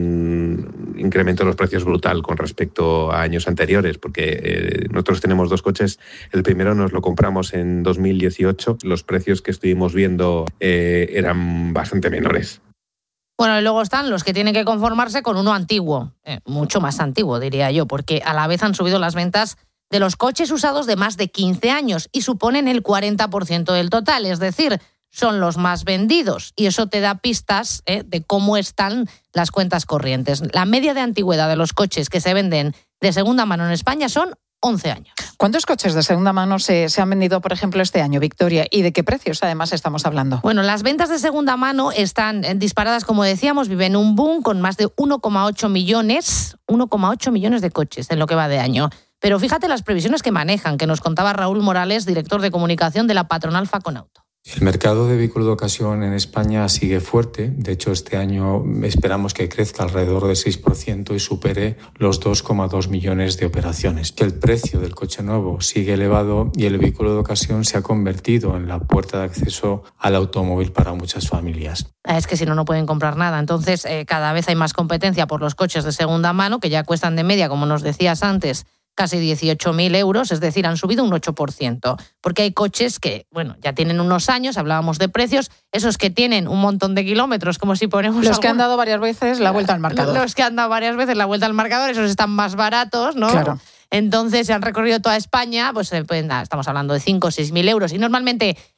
un incremento de los precios brutal con respecto a años anteriores, porque eh, nosotros tenemos dos coches. El primero nos lo compramos en dos mil dieciocho. Los precios que estuvimos viendo eh, eran bastante menores. Bueno, y luego están los que tienen que conformarse con uno antiguo, eh, mucho más antiguo, diría yo, porque a la vez han subido las ventas de los coches usados de más de quince años y suponen el cuarenta por ciento del total, es decir, son los más vendidos y eso te da pistas eh, de cómo están las cuentas corrientes. La media de antigüedad de los coches que se venden de segunda mano en España son once años. ¿Cuántos coches de segunda mano se, se han vendido, por ejemplo, este año, Victoria? ¿Y de qué precios, además, estamos hablando? Bueno, las ventas de segunda mano están disparadas, como decíamos, viven un boom con más de uno coma ocho millones, uno coma ocho millones de coches en lo que va de año. Pero fíjate las previsiones que manejan, que nos contaba Raúl Morales, director de comunicación de la patronal Faconauto. El mercado de vehículos de ocasión en España sigue fuerte. De hecho, este año esperamos que crezca alrededor del seis por ciento y supere los dos coma dos millones de operaciones. El precio del coche nuevo sigue elevado y el vehículo de ocasión se ha convertido en la puerta de acceso al automóvil para muchas familias. Es que si no, no pueden comprar nada. Entonces, eh, cada vez hay más competencia por los coches de segunda mano, que ya cuestan de media, como nos decías antes, casi dieciocho mil euros, es decir, han subido un ocho por ciento. Porque hay coches que, bueno, ya tienen unos años, hablábamos de precios, esos que tienen un montón de kilómetros, como si ponemos... Los algún... que han dado varias veces la vuelta al marcador. Los que han dado varias veces la vuelta al marcador, esos están más baratos, ¿no? Claro. Entonces, si han recorrido toda España, pues, pues nada, estamos hablando de cinco o seis mil euros. Y normalmente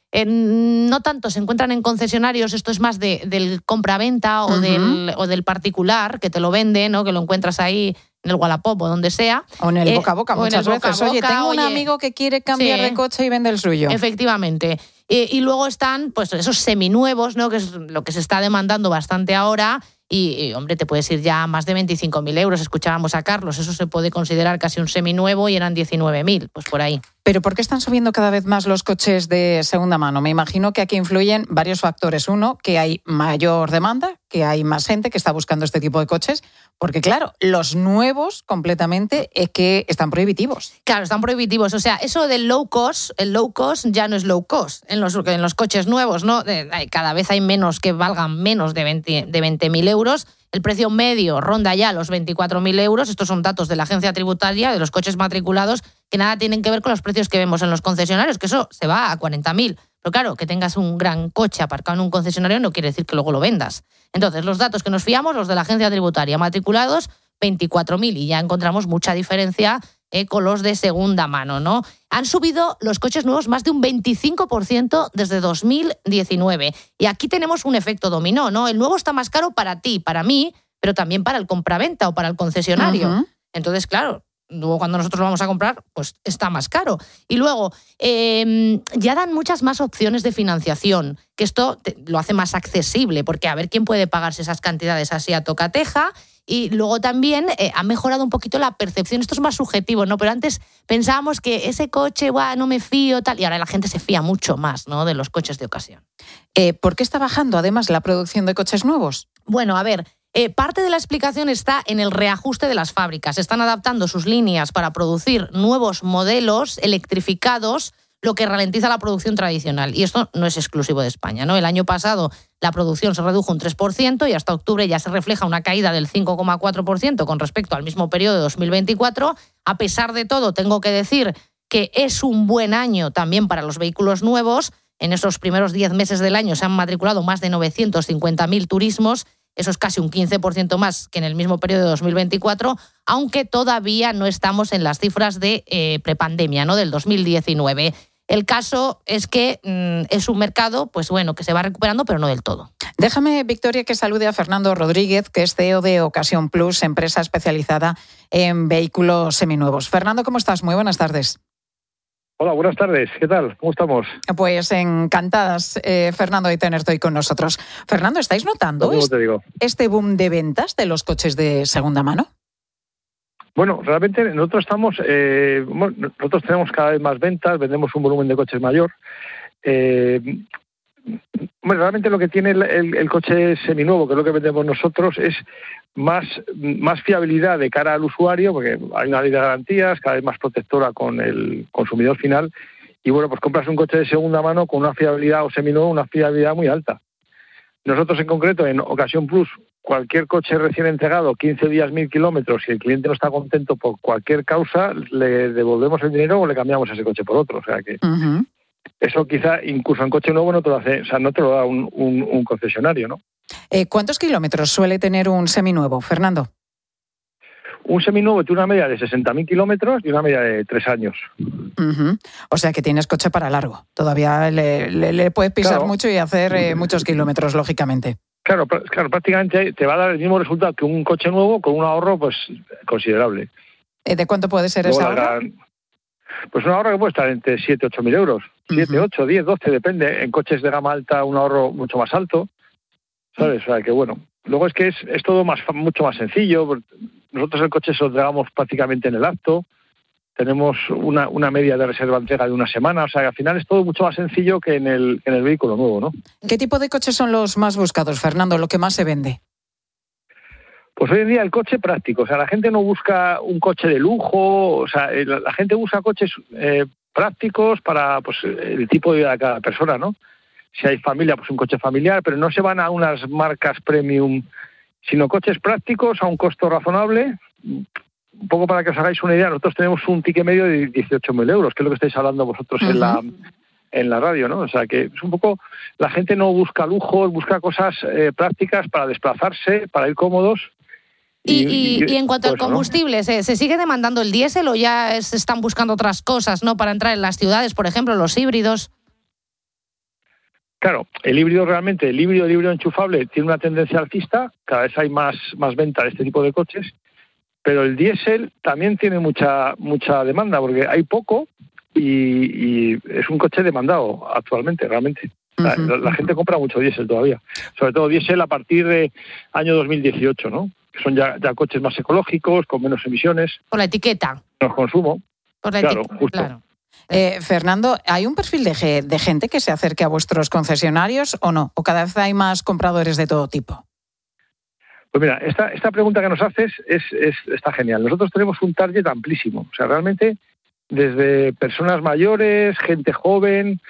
eh, no tanto se encuentran en concesionarios, esto es más de, del compraventa o, uh-huh. del, o del particular, que te lo vende, ¿no? Que lo encuentras ahí en el Wallapop o donde sea. O en el boca a boca, eh, muchas veces. Boca, oye, tengo oye, un amigo que quiere cambiar sí, de coche y vende el suyo. Efectivamente. Eh, y luego están pues esos seminuevos, ¿no? Que es lo que se está demandando bastante ahora. Y, y, hombre, te puedes ir ya a más de veinticinco mil euros. Escuchábamos a Carlos, eso se puede considerar casi un seminuevo y eran diecinueve mil, pues por ahí. ¿Pero por qué están subiendo cada vez más los coches de segunda mano? Me imagino que aquí influyen varios factores. Uno, que hay mayor demanda, que hay más gente que está buscando este tipo de coches, porque claro, los nuevos completamente es que están prohibitivos. Claro, están prohibitivos. O sea, eso del low cost, el low cost ya no es low cost en los, en los coches nuevos, ¿no? Cada vez hay menos que valgan menos de veinte mil euros. El precio medio ronda ya los veinticuatro mil euros. Estos son datos de la agencia tributaria de los coches matriculados que nada tienen que ver con los precios que vemos en los concesionarios, que eso se va a cuarenta mil. Pero claro, que tengas un gran coche aparcado en un concesionario no quiere decir que luego lo vendas. Entonces, los datos que nos fiamos, los de la agencia tributaria matriculados, veinticuatro mil, y ya encontramos mucha diferencia eh, con los de segunda mano, ¿no? Han subido los coches nuevos más de un veinticinco por ciento desde dos mil diecinueve. Y aquí tenemos un efecto dominó, ¿no? El nuevo está más caro para ti, para mí, pero también para el compraventa o para el concesionario. Uh-huh. Entonces, claro, luego cuando nosotros lo vamos a comprar, pues está más caro. Y luego, eh, ya dan muchas más opciones de financiación, que esto te, lo hace más accesible, porque a ver quién puede pagarse esas cantidades así a tocateja. Y luego también eh, ha mejorado un poquito la percepción. Esto es más subjetivo, ¿no? Pero antes pensábamos que ese coche, buah, no me fío, tal. Y ahora la gente se fía mucho más, ¿no? De los coches de ocasión. Eh, ¿Por qué está bajando, además, la producción de coches nuevos? Bueno, a ver, eh, parte de la explicación está en el reajuste de las fábricas. Están adaptando sus líneas para producir nuevos modelos electrificados, lo que ralentiza la producción tradicional. Y esto no es exclusivo de España, ¿no? El año pasado la producción se redujo un tres por ciento y hasta octubre ya se refleja una caída del cinco coma cuatro por ciento con respecto al mismo periodo de dos mil veinticuatro. A pesar de todo, tengo que decir que es un buen año también para los vehículos nuevos. En esos primeros diez meses del año se han matriculado más de novecientos cincuenta mil turismos. Eso es casi un quince por ciento más que en el mismo periodo de dos mil veinticuatro, aunque todavía no estamos en las cifras de eh, prepandemia, ¿no? Del dos mil diecinueve. El caso es que mmm, es un mercado, pues bueno, que se va recuperando, pero no del todo. Déjame, Victoria, que salude a Fernando Rodríguez, que es C E O de Ocasión Plus, empresa especializada en vehículos seminuevos. Fernando, ¿cómo estás? Muy buenas tardes. Hola, buenas tardes. ¿Qué tal? ¿Cómo estamos? Pues encantadas, eh, Fernando, de tenerte hoy con nosotros. Fernando, ¿estáis notando ¿Cómo te digo? este boom de ventas de los coches de segunda mano? Bueno, realmente nosotros estamos, eh, bueno, nosotros tenemos cada vez más ventas, vendemos un volumen de coches mayor. Eh, bueno, realmente lo que tiene el, el, el coche seminuevo, que es lo que vendemos nosotros, es más, más fiabilidad de cara al usuario, porque hay una ley de garantías cada vez más protectora con el consumidor final. Y bueno, pues compras un coche de segunda mano con una fiabilidad o seminuevo, una fiabilidad muy alta. Nosotros en concreto, en Ocasión Plus, cualquier coche recién entregado, quince días, mil kilómetros, si el cliente no está contento por cualquier causa, le devolvemos el dinero o le cambiamos ese coche por otro. O sea que uh-huh. Eso quizá incluso en coche nuevo no te lo hace, o sea, no te lo da un, un, un concesionario, ¿no? Eh, ¿Cuántos kilómetros suele tener un seminuevo, Fernando? Un seminuevo tiene una media de sesenta mil kilómetros y una media de tres años. Uh-huh. O sea que tienes coche para largo. Todavía le, le, le puedes pisar claro. mucho y hacer eh, muchos kilómetros, lógicamente. Claro, claro, prácticamente te va a dar el mismo resultado que un coche nuevo con un ahorro pues considerable. ¿De cuánto puede ser ese ahorro? La, pues un ahorro que puede estar entre siete, ocho mil euros. siete, ocho, diez, doce, depende. En coches de gama alta un ahorro mucho más alto. ¿Sabes? O sea que bueno. Luego es que es, es todo más mucho más sencillo. Nosotros el coche se lo entregamos prácticamente en el acto. Tenemos una, una media de reserva-entrega de una semana. O sea, que al final es todo mucho más sencillo que en el, en el vehículo nuevo, ¿no? ¿Qué tipo de coches son los más buscados, Fernando? ¿Lo que más se vende? Pues hoy en día el coche práctico. O sea, la gente no busca un coche de lujo. O sea, la, la gente busca coches eh, prácticos para pues el tipo de vida de cada persona, ¿no? Si hay familia, pues un coche familiar, pero no se van a unas marcas premium, sino coches prácticos a un costo razonable. Un poco para que os hagáis una idea, nosotros tenemos un ticket medio de dieciocho mil euros, que es lo que estáis hablando vosotros uh-huh. en la en la radio, ¿no? O sea, que es un poco, la gente no busca lujos, busca cosas eh, prácticas para desplazarse, para ir cómodos. Y, y, y, y en cuanto pues, al combustible, ¿no? ¿se, ¿se sigue demandando el diésel o ya se están buscando otras cosas, ¿no? Para entrar en las ciudades, por ejemplo, los híbridos? Claro, el híbrido realmente, el híbrido, el híbrido enchufable tiene una tendencia alcista, cada vez hay más, más venta de este tipo de coches, pero el diésel también tiene mucha mucha demanda, porque hay poco y, y es un coche demandado actualmente, realmente. La, uh-huh. la, la gente compra mucho diésel todavía, sobre todo diésel a partir de año dos mil dieciocho, ¿no? Que son ya, ya coches más ecológicos, con menos emisiones. Por la etiqueta. Menos consumo. Por la claro, etiqueta, justo. claro. Eh, Fernando, ¿hay un perfil de, de gente que se acerque a vuestros concesionarios o no? ¿O cada vez hay más compradores de todo tipo? Pues mira, esta, esta pregunta que nos haces es, es, está genial. Nosotros tenemos un target amplísimo. O sea, realmente desde personas mayores, gente joven.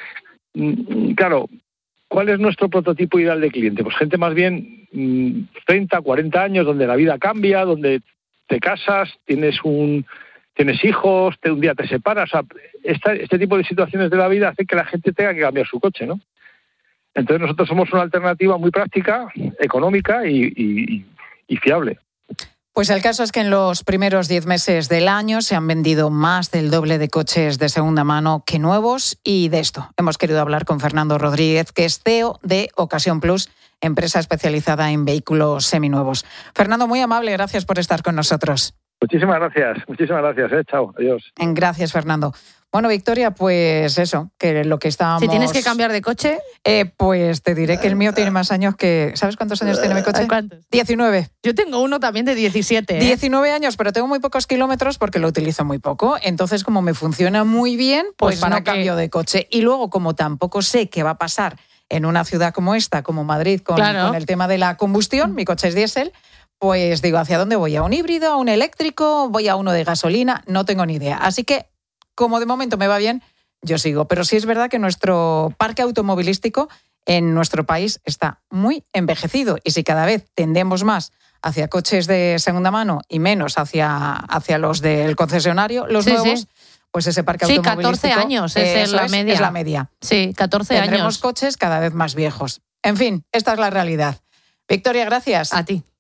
Claro, ¿cuál es nuestro prototipo ideal de cliente? Pues gente más bien treinta, cuarenta años, donde la vida cambia, donde te casas, tienes un... tienes hijos, te, un día te separas. O sea, esta, este tipo de situaciones de la vida hace que la gente tenga que cambiar su coche, ¿no? Entonces nosotros somos una alternativa muy práctica, económica y, y, y fiable. Pues el caso es que en los primeros diez meses del año se han vendido más del doble de coches de segunda mano que nuevos, y de esto hemos querido hablar con Fernando Rodríguez, que es C E O de Ocasión Plus, empresa especializada en vehículos seminuevos. Fernando, muy amable, gracias por estar con nosotros. Muchísimas gracias, muchísimas gracias. ¿eh? Chao, adiós. Gracias, Fernando. Bueno, Victoria, pues eso, que lo que estábamos... Si tienes que cambiar de coche... Eh, pues te diré que el mío tiene más años que... ¿Sabes cuántos años tiene mi coche? ¿Cuántos? diecinueve. Yo tengo uno también de diecisiete. ¿eh? diecinueve años, pero tengo muy pocos kilómetros porque lo utilizo muy poco. Entonces, como me funciona muy bien, pues, pues para no que... cambio de coche. Y luego, como tampoco sé qué va a pasar en una ciudad como esta, como Madrid, con, claro. con el tema de la combustión, mi coche es diésel, pues digo, ¿hacia dónde voy? ¿A un híbrido? ¿A un eléctrico? ¿Voy a uno de gasolina? No tengo ni idea. Así que, como de momento me va bien, yo sigo. Pero sí es verdad que nuestro parque automovilístico en nuestro país está muy envejecido. Y si cada vez tendemos más hacia coches de segunda mano y menos hacia, hacia los del concesionario, los sí, nuevos, sí. pues ese parque sí, automovilístico... catorce años es, la es, media. es la media. Sí, catorce años. Tendremos coches cada vez más viejos. En fin, esta es la realidad. Victoria, gracias. A ti.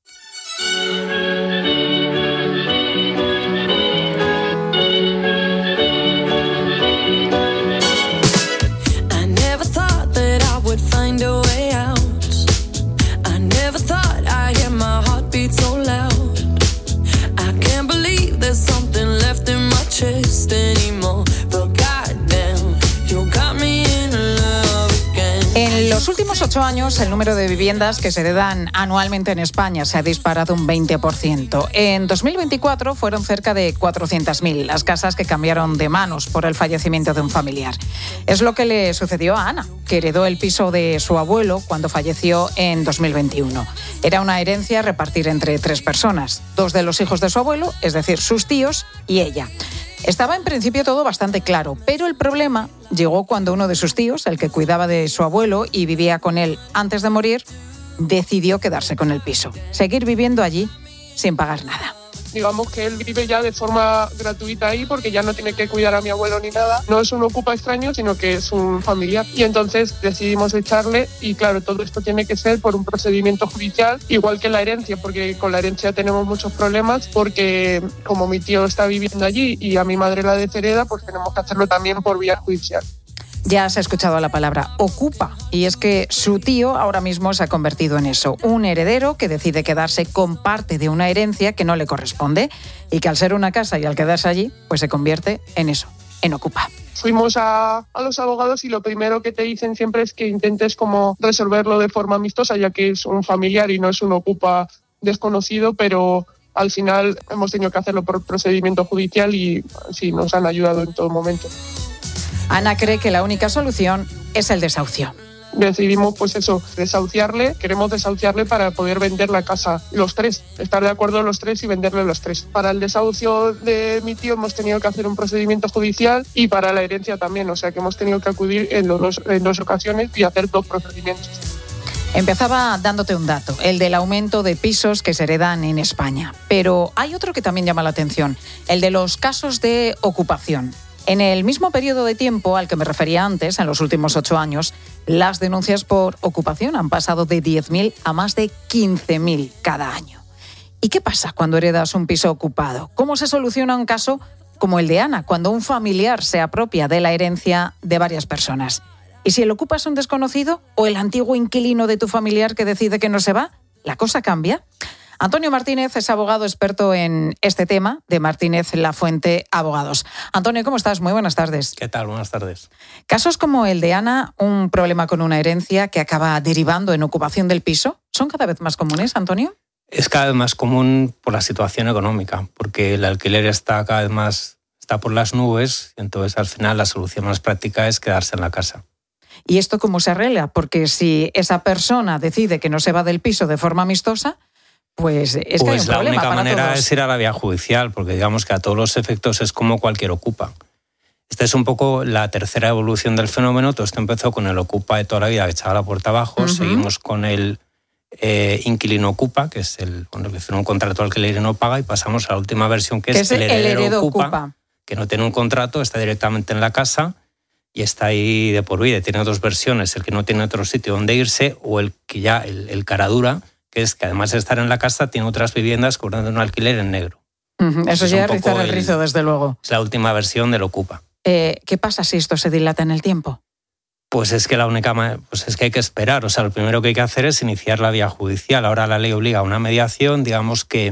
En los últimos ocho años, el número de viviendas que se heredan anualmente en España se ha disparado un veinte por ciento. En dos mil veinticuatro fueron cerca de cuatrocientas mil las casas que cambiaron de manos por el fallecimiento de un familiar. Es lo que le sucedió a Ana, que heredó el piso de su abuelo cuando falleció en dos mil veintiuno. Era una herencia a repartir entre tres personas, dos de los hijos de su abuelo, es decir, sus tíos y ella. Estaba en principio todo bastante claro, pero el problema llegó cuando uno de sus tíos, el que cuidaba de su abuelo y vivía con él antes de morir, decidió quedarse con el piso, seguir viviendo allí sin pagar nada. Digamos que él vive ya de forma gratuita ahí porque ya no tiene que cuidar a mi abuelo ni nada. No es un ocupa extraño, sino que es un familiar. Y entonces decidimos echarle y claro, todo esto tiene que ser por un procedimiento judicial, igual que la herencia, porque con la herencia tenemos muchos problemas porque como mi tío está viviendo allí y a mi madre la deshereda, pues tenemos que hacerlo también por vía judicial. Ya has escuchado la palabra ocupa, y es que su tío ahora mismo se ha convertido en eso, un heredero que decide quedarse con parte de una herencia que no le corresponde y que al ser una casa y al quedarse allí, pues se convierte en eso, en ocupa. Fuimos a, a los abogados y lo primero que te dicen siempre es que intentes como resolverlo de forma amistosa, ya que es un familiar y no es un ocupa desconocido, pero al final hemos tenido que hacerlo por procedimiento judicial y sí, nos han ayudado en todo momento. Ana cree que la única solución es el desahucio. Decidimos, pues eso, desahuciarle. Queremos desahuciarle para poder vender la casa los tres, estar de acuerdo los tres y venderle los tres. Para el desahucio de mi tío hemos tenido que hacer un procedimiento judicial y para la herencia también, o sea que hemos tenido que acudir en, los dos, en dos ocasiones y hacer dos procedimientos. Empezaba dándote un dato, el del aumento de pisos que se heredan en España. Pero hay otro que también llama la atención, el de los casos de ocupación. En el mismo periodo de tiempo al que me refería antes, en los últimos ocho años, las denuncias por ocupación han pasado de diez mil a más de quince mil cada año. ¿Y qué pasa cuando heredas un piso ocupado? ¿Cómo se soluciona un caso como el de Ana, cuando un familiar se apropia de la herencia de varias personas? ¿Y si el ocupa es un desconocido o el antiguo inquilino de tu familiar que decide que no se va? ¿La cosa cambia? Antonio Martínez es abogado experto en este tema de Martínez Lafuente Abogados. Antonio, ¿cómo estás? Muy buenas tardes. ¿Qué tal? Buenas tardes. Casos como el de Ana, un problema con una herencia que acaba derivando en ocupación del piso, ¿son cada vez más comunes, Antonio? Es cada vez más común por la situación económica, porque el alquiler está cada vez más está por las nubes, y entonces al final la solución más práctica es quedarse en la casa. ¿Y esto cómo se arregla? Porque si esa persona decide que no se va del piso de forma amistosa, pues es que pues hay un la problema única para manera todos. es ir a la vía judicial, porque digamos que a todos los efectos es como cualquier ocupa. Esta es un poco la tercera evolución del fenómeno. Todo esto empezó con el ocupa de toda la vida que echaba la puerta abajo, uh-huh. Seguimos con el eh, inquilino ocupa, que es el cuando le firma un contrato al alquiler y no paga, y pasamos a la última versión que es, es el heredero, heredero ocupa, ocupa, que no tiene un contrato, está directamente en la casa y está ahí de por vida. Tiene dos versiones, el que no tiene otro sitio donde irse o el que ya, el, el cara dura, que es que además de estar en la casa tiene otras viviendas cobrando un alquiler en negro. Uh-huh. Eso ya es rizar el rizo, desde luego. Es la última versión del ocupa. Eh, ¿Qué pasa si esto se dilata en el tiempo? Pues es que la única pues es que hay que esperar. O sea, lo primero que hay que hacer es iniciar la vía judicial. Ahora la ley obliga a una mediación, digamos que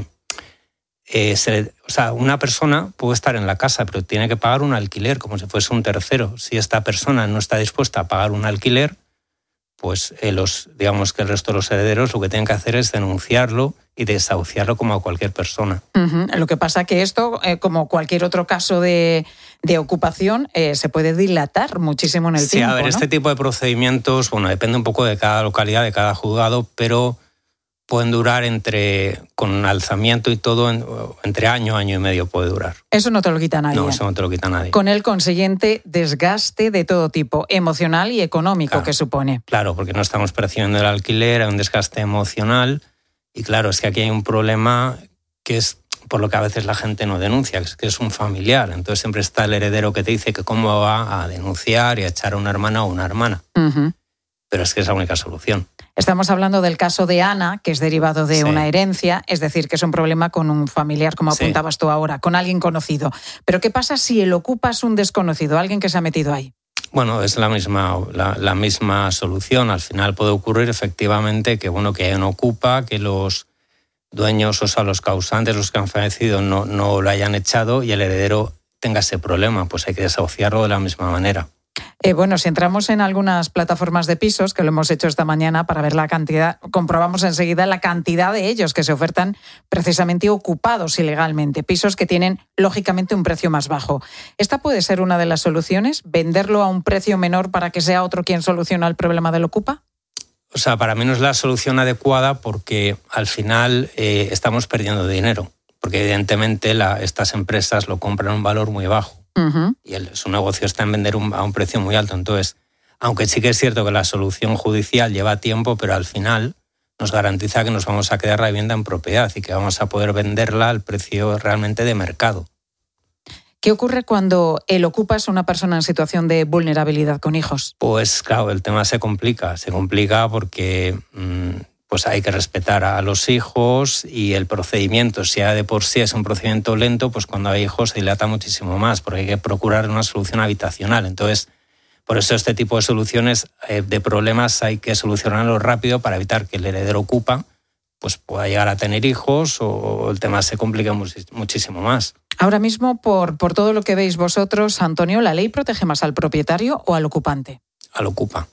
eh, se, o sea, una persona puede estar en la casa, pero tiene que pagar un alquiler como si fuese un tercero. Si esta persona no está dispuesta a pagar un alquiler, pues eh, los, digamos que el resto de los herederos lo que tienen que hacer es denunciarlo y desahuciarlo como a cualquier persona. Uh-huh. Lo que pasa que esto, eh, como cualquier otro caso de, de ocupación, eh, se puede dilatar muchísimo en el sí, tiempo. Sí, a ver, ¿no? Este tipo de procedimientos, bueno, depende un poco de cada localidad, de cada juzgado, pero pueden durar entre, con alzamiento y todo, en, entre año, año y medio puede durar. Eso no te lo quita nadie. No, eso no te lo quita nadie. Con el consiguiente desgaste de todo tipo, emocional y económico, claro, que supone. Claro, porque no estamos percibiendo el alquiler, hay un desgaste emocional y claro, es que aquí hay un problema que es por lo que a veces la gente no denuncia, que es, que es un familiar. Entonces siempre está el heredero que te dice que cómo va a denunciar y a echar a una hermana o una hermana. Uh-huh. Pero es que es la única solución. Estamos hablando del caso de Ana, que es derivado de sí. una herencia, es decir, que es un problema con un familiar, como sí. apuntabas tú ahora, con alguien conocido. Pero ¿qué pasa si el ocupa es un desconocido, alguien que se ha metido ahí? Bueno, es la misma, la, la misma solución. Al final puede ocurrir efectivamente que, bueno, que haya un ocupa, que los dueños, o sea, los causantes, los que han fallecido, no, no lo hayan echado y el heredero tenga ese problema. Pues hay que desahuciarlo de la misma manera. Eh, bueno, si entramos en algunas plataformas de pisos, que lo hemos hecho esta mañana para ver la cantidad, comprobamos enseguida la cantidad de ellos que se ofertan precisamente ocupados ilegalmente, pisos que tienen lógicamente un precio más bajo. ¿Esta puede ser una de las soluciones? ¿Venderlo a un precio menor para que sea otro quien soluciona el problema del ocupa? O sea, para mí no es la solución adecuada porque al final eh, estamos perdiendo dinero, porque evidentemente la, estas empresas lo compran a un valor muy bajo. Uh-huh. Y el, su negocio está en vender un, a un precio muy alto. Entonces, aunque sí que es cierto que la solución judicial lleva tiempo, pero al final nos garantiza que nos vamos a quedar la vivienda en propiedad y que vamos a poder venderla al precio realmente de mercado. ¿Qué ocurre cuando el ocupa es una persona en situación de vulnerabilidad con hijos? Pues claro, el tema se complica. Se complica porque mmm, pues hay que respetar a los hijos y el procedimiento, si ya de por sí es un procedimiento lento, pues cuando hay hijos se dilata muchísimo más, porque hay que procurar una solución habitacional. Entonces, por eso este tipo de soluciones eh, de problemas hay que solucionarlo rápido para evitar que el heredero ocupa pues pueda llegar a tener hijos o el tema se complica muchísimo más. Ahora mismo, por, por todo lo que veis vosotros, Antonio, ¿la ley protege más al propietario o al ocupante? Al ocupa.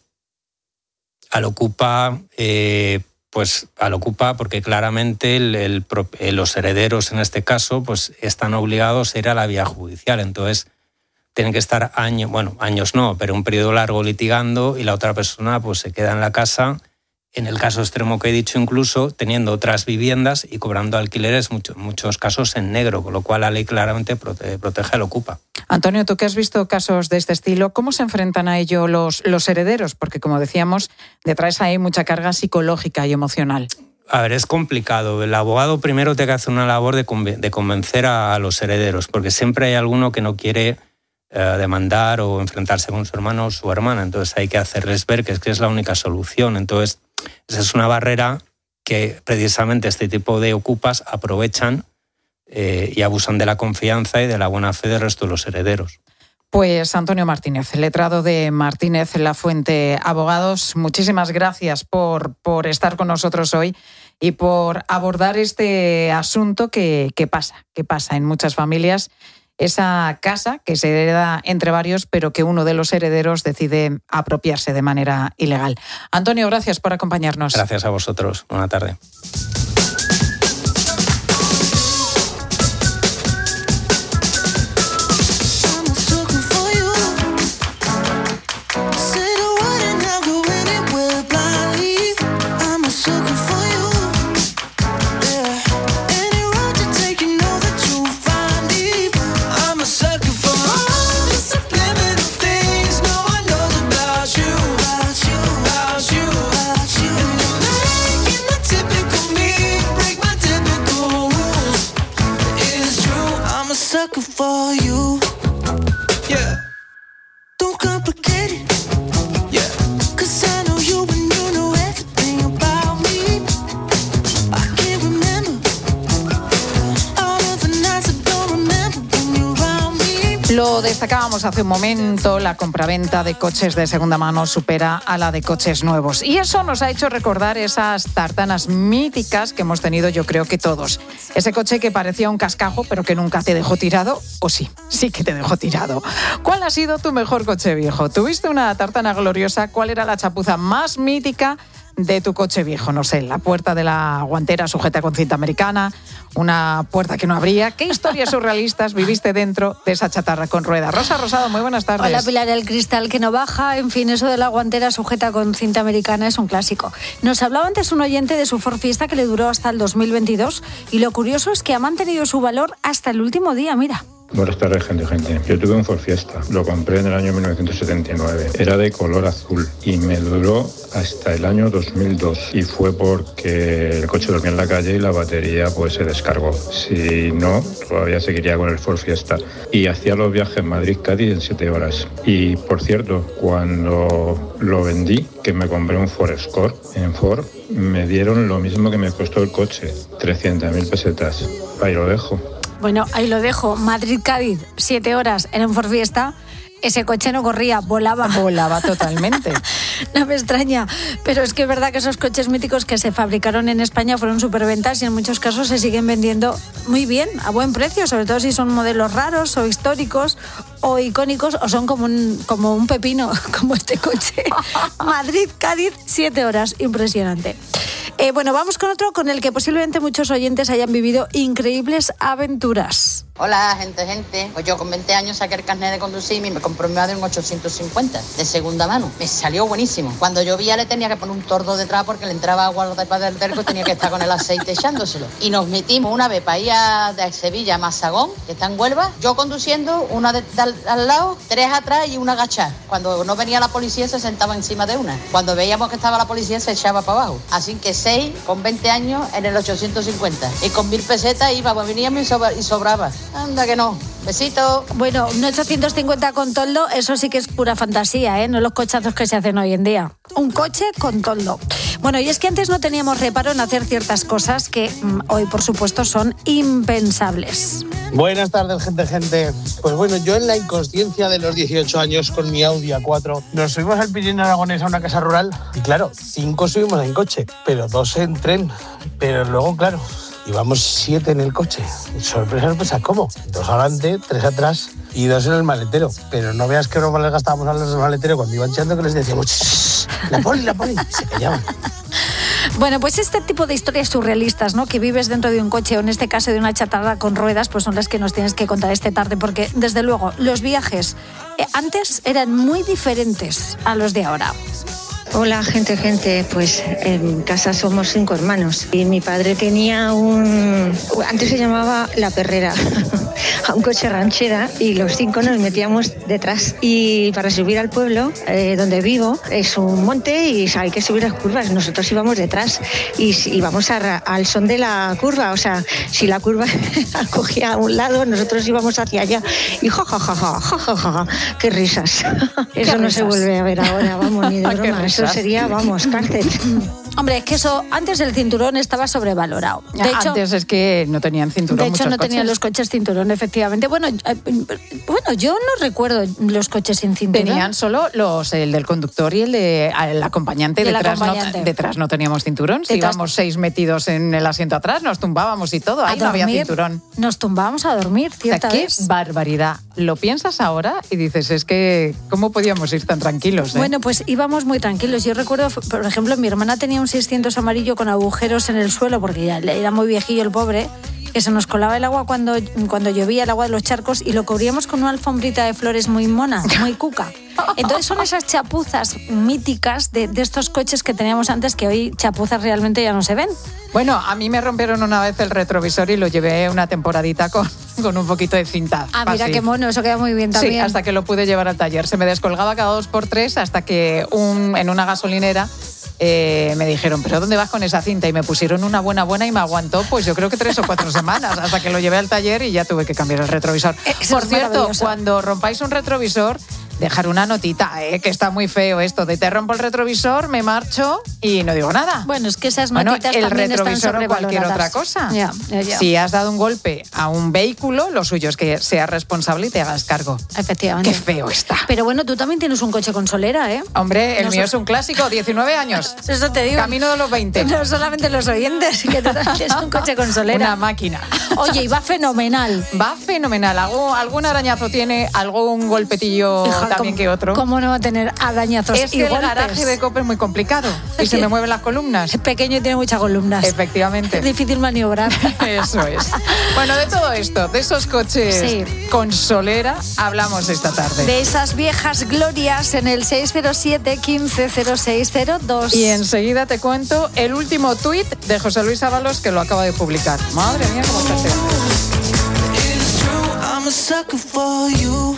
Al ocupa... Eh, Pues al ocupa porque claramente el, el, los herederos en este caso pues están obligados a ir a la vía judicial. Entonces tienen que estar años, bueno, años no, pero un periodo largo litigando y la otra persona pues se queda en la casa, en el caso extremo que he dicho incluso, teniendo otras viviendas y cobrando alquileres, en muchos, muchos casos en negro, con lo cual la ley claramente protege, protege al ocupa. Antonio, tú que has visto casos de este estilo, ¿cómo se enfrentan a ello los, los herederos? Porque, como decíamos, detrás hay mucha carga psicológica y emocional. A ver, es complicado. El abogado primero tiene que hacer una labor de, conven- de convencer a, a los herederos, porque siempre hay alguno que no quiere eh, demandar o enfrentarse con su hermano o su hermana. Entonces hay que hacerles ver que es, que es la única solución. Entonces, esa es una barrera que precisamente este tipo de ocupas aprovechan eh, y abusan de la confianza y de la buena fe del resto de los herederos. Pues Antonio Martínez, letrado de Martínez La Fuente Abogados, muchísimas gracias por, por estar con nosotros hoy y por abordar este asunto que, que pasa, que pasa en muchas familias. Esa casa que se hereda entre varios, pero que uno de los herederos decide apropiarse de manera ilegal. Antonio, gracias por acompañarnos. Gracias a vosotros. Buena tarde. For you, yeah. Don't complicate it, yeah. 'Cause I know you and you know everything about me. I can't remember all of the nights I don't remember when you're around me. Lo destacábamos hace un momento, la compraventa de coches de segunda mano supera a la de coches nuevos. Y eso nos ha hecho recordar esas tartanas míticas que hemos tenido, yo creo que todos. Ese coche que parecía un cascajo, pero que nunca te dejó tirado, o sí, sí que te dejó tirado. ¿Cuál ha sido tu mejor coche viejo? ¿Tuviste una tartana gloriosa? ¿Cuál era la chapuza más mítica de tu coche viejo? No sé, la puerta de la guantera sujeta con cinta americana, una puerta que no abría. ¿Qué historias surrealistas viviste dentro de esa chatarra con ruedas? Rosa Rosado, muy buenas tardes. Hola, Pilar, el cristal que no baja. En fin, eso de la guantera sujeta con cinta americana es un clásico. Nos hablaba antes un oyente de su Ford Fiesta que le duró hasta el dos mil veintidós y lo curioso es que ha mantenido su valor hasta el último día, mira. Buenas tardes, gente, gente. Yo tuve un Ford Fiesta, lo compré en el año mil novecientos setenta y nueve. Era de color azul y me duró hasta el año dos mil dos. Y fue porque el coche dormía en la calle y la batería pues se descargó. Si no, todavía seguiría con el Ford Fiesta. Y hacía los viajes Madrid-Cádiz en siete horas. Y, por cierto, cuando lo vendí, que me compré un Ford Escort en Ford, me dieron lo mismo que me costó el coche, trescientas mil pesetas. Ahí lo dejo. Bueno, ahí lo dejo. Madrid-Cádiz, siete horas en un Ford Fiesta. Ese coche no corría, volaba. Volaba totalmente. No me extraña, pero es que es verdad que esos coches míticos que se fabricaron en España fueron superventas y en muchos casos se siguen vendiendo muy bien, a buen precio, sobre todo si son modelos raros o históricos o icónicos o son como un, como un pepino, como este coche. Madrid-Cádiz, siete horas, impresionante. Eh, bueno, vamos con otro con el que posiblemente muchos oyentes hayan vivido increíbles aventuras. Hola, gente, gente. Pues yo con veinte años saqué el carnet de conducir y me compré un Audi en ochocientos cincuenta de segunda mano. Me salió buenísimo. Cuando llovía le tenía que poner un tordo detrás porque le entraba agua al del terco y tenía que estar con el aceite echándoselo. Y nos metimos una vez para ir a, de Sevilla a Mazagón, que está en Huelva, yo conduciendo, una de, de, al, al lado, tres atrás y una agachada. Cuando no venía la policía se sentaba encima de una. Cuando veíamos que estaba la policía se echaba para abajo. Así que seis con veinte años en el ochocientos cincuenta. Y con mil pesetas íbamos, veníamos y, sobra, y sobraba. Anda que no. Besito. Bueno, un ochocientos cincuenta con toldo, eso sí que es pura fantasía, ¿eh? No los cochazos que se hacen hoy en día. Un coche con toldo. Bueno, y es que antes no teníamos reparo en hacer ciertas cosas que mmm, hoy, por supuesto, son impensables. Buenas tardes, gente, gente. Pues bueno, yo en la inconsciencia de los dieciocho años con mi Audi A cuatro nos subimos al Pirineo Aragonés a una casa rural y claro, cinco subimos en coche, pero dos en tren. Pero luego, claro, íbamos siete en el coche. Sorpresa, sorpresa, ¿cómo? Dos adelante, tres atrás y dos en el maletero. Pero no veas que no les gastábamos a los del maletero cuando iban echando que les decíamos la poli, la poli, se callaban. Bueno, pues este tipo de historias surrealistas, ¿no? Que vives dentro de un coche o en este caso de una chatarra con ruedas, pues son las que nos tienes que contar esta tarde, porque desde luego los viajes eh, antes eran muy diferentes a los de ahora. Hola, gente, gente. Pues en casa somos cinco hermanos y mi padre tenía un... Antes se llamaba La Perrera, un coche ranchera y los cinco nos metíamos detrás. Y para subir al pueblo, eh, donde vivo, es un monte y hay que subir las curvas. Nosotros íbamos detrás y íbamos a, al son de la curva. O sea, si la curva cogía a un lado, nosotros íbamos hacia allá. Y ja, ja, ja, ja, ja, ja, ja. ¡Qué risas! Eso no se vuelve a ver ahora, vamos, ni de broma. Eso sería, vamos, cárcel. Hombre, es que eso, antes el cinturón estaba sobrevalorado. De Ya, hecho, antes es que no tenían cinturón. de hecho muchos no tenían coches. los coches cinturón, efectivamente. Bueno, eh, bueno, yo no recuerdo los coches sin cinturón. Tenían solo los el del conductor y el de el acompañante. Y el detrás, acompañante. No, detrás no teníamos cinturón. Si Detrás- íbamos seis metidos en el asiento atrás, nos tumbábamos y todo. Ahí A no había dormir. cinturón. Nos tumbábamos a dormir, O sea, cierta qué vez. barbaridad. Lo piensas ahora y dices, es que, ¿cómo podíamos ir tan tranquilos? eh? Bueno, pues íbamos muy tranquilos. Yo recuerdo, por ejemplo, mi hermana tenía un seiscientos amarillo con agujeros en el suelo porque ya era muy viejillo el pobre, que se nos colaba el agua cuando, cuando llovía, el agua de los charcos, y lo cubríamos con una alfombrita de flores muy mona, muy cuca. Entonces son esas chapuzas míticas de, de estos coches que teníamos antes, que hoy chapuzas realmente ya no se ven. Bueno, a mí me rompieron una vez el retrovisor y lo llevé una temporadita con, con un poquito de cinta. Ah, mira así. qué mono, eso queda muy bien Sí, también. hasta que lo pude llevar al taller. Se me descolgaba cada dos por tres hasta que un, en una gasolinera eh, me dijeron, ¿pero dónde vas con esa cinta? Y me pusieron una buena buena y me aguantó, pues yo creo que tres o cuatro semanas, hasta que lo llevé al taller y ya tuve que cambiar el retrovisor. Eso Por es cierto, maravilloso. cuando rompáis un retrovisor, dejar una notita, ¿eh? Que está muy feo esto de te rompo el retrovisor, me marcho y no digo nada. Bueno, es que esas Bueno, notitas el también están retrovisor o cualquier otra sobrevaloradas. cosa. Ya, ya, ya. Si has dado un golpe a un vehículo, lo suyo es que seas responsable y te hagas cargo. Efectivamente. Qué feo está. Pero bueno, tú también tienes un coche con solera, ¿eh? Hombre, el No mío so- es un clásico, diecinueve años. Eso te digo. Camino de los veinte. No solamente los oyentes, que tú también tienes un coche con solera. Una máquina. Oye, y va fenomenal. Va fenomenal. Algún, algún arañazo tiene, algún golpetillo Hija, también ¿cómo- que otro. ¿Cómo no va a tener arañazos Es y que el golpes? garaje de Cope es muy complicado y se me mueven las columnas. Es pequeño y tiene muchas columnas. Efectivamente. Es difícil maniobrar. Eso es. Bueno, de todo esto, de esos coches Sí. con solera, hablamos esta tarde. De esas viejas glorias en el seis cero siete, quince cero seis cero dos. Y enseguida te cuento el último tuit de José Luis Ábalos que lo acaba de publicar. Madre mía, cómo está este hombre. I'm a sucker for you.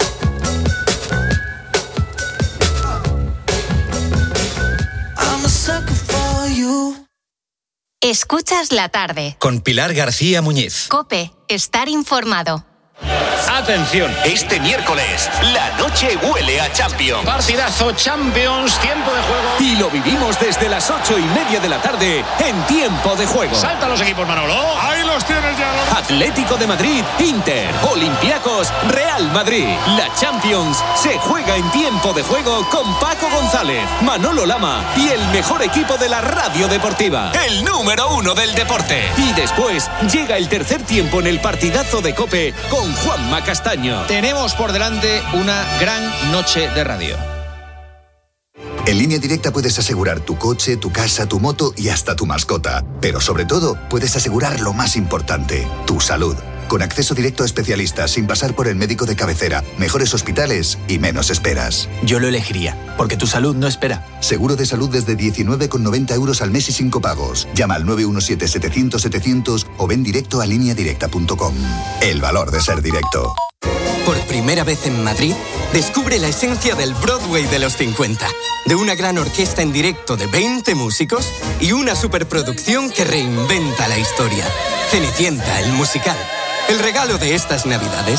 I'm a sucker for you. Escuchas la tarde. Con Pilar García Muñiz. Cope, estar informado. Atención, este miércoles la noche huele a Champions. Partidazo Champions, tiempo de juego. Y lo vivimos desde las ocho y media de la tarde en Tiempo de Juego. Saltan los equipos, Manolo. Ahí los tienes ya. Atlético de Madrid, Inter, Olympiacos, Real Madrid. La Champions se juega en Tiempo de Juego con Paco González, Manolo Lama y el mejor equipo de la radio deportiva. El número uno del deporte. Y después llega el tercer tiempo en el partidazo de COPE con Juanma Castaño. Tenemos por delante una gran noche de radio. En Línea Directa puedes asegurar tu coche, tu casa, tu moto y hasta tu mascota. Pero sobre todo, puedes asegurar lo más importante, tu salud. Con acceso directo a especialistas, sin pasar por el médico de cabecera, mejores hospitales y menos esperas. Yo lo elegiría, porque tu salud no espera. Seguro de salud desde diecinueve con noventa euros al mes y sin copagos. Llama al nueve uno siete, setecientos, setecientos o ven directo a línea directa punto com. El valor de ser directo. Por primera vez en Madrid, descubre la esencia del Broadway de los cincuenta. De una gran orquesta en directo de veinte músicos y una superproducción que reinventa la historia. Cenicienta, el musical. El regalo de estas Navidades.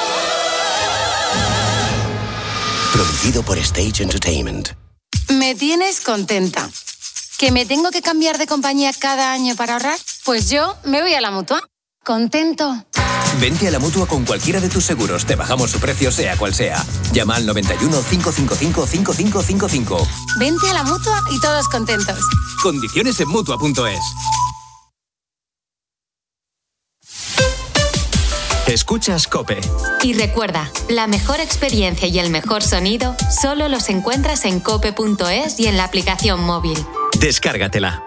Producido por Stage Entertainment. Me tienes contenta. ¿Que me tengo que cambiar de compañía cada año para ahorrar? Pues yo me voy a la Mutua. ¿Contento? Vente a la Mutua con cualquiera de tus seguros. Te bajamos su precio sea cual sea. Llama al noventa y uno, cinco cinco cinco, cinco cinco cinco cinco. Vente a la Mutua y todos contentos. Condiciones en Mutua punto es. Escuchas COPE. Y recuerda, la mejor experiencia y el mejor sonido solo los encuentras en cope punto es y en la aplicación móvil. Descárgatela.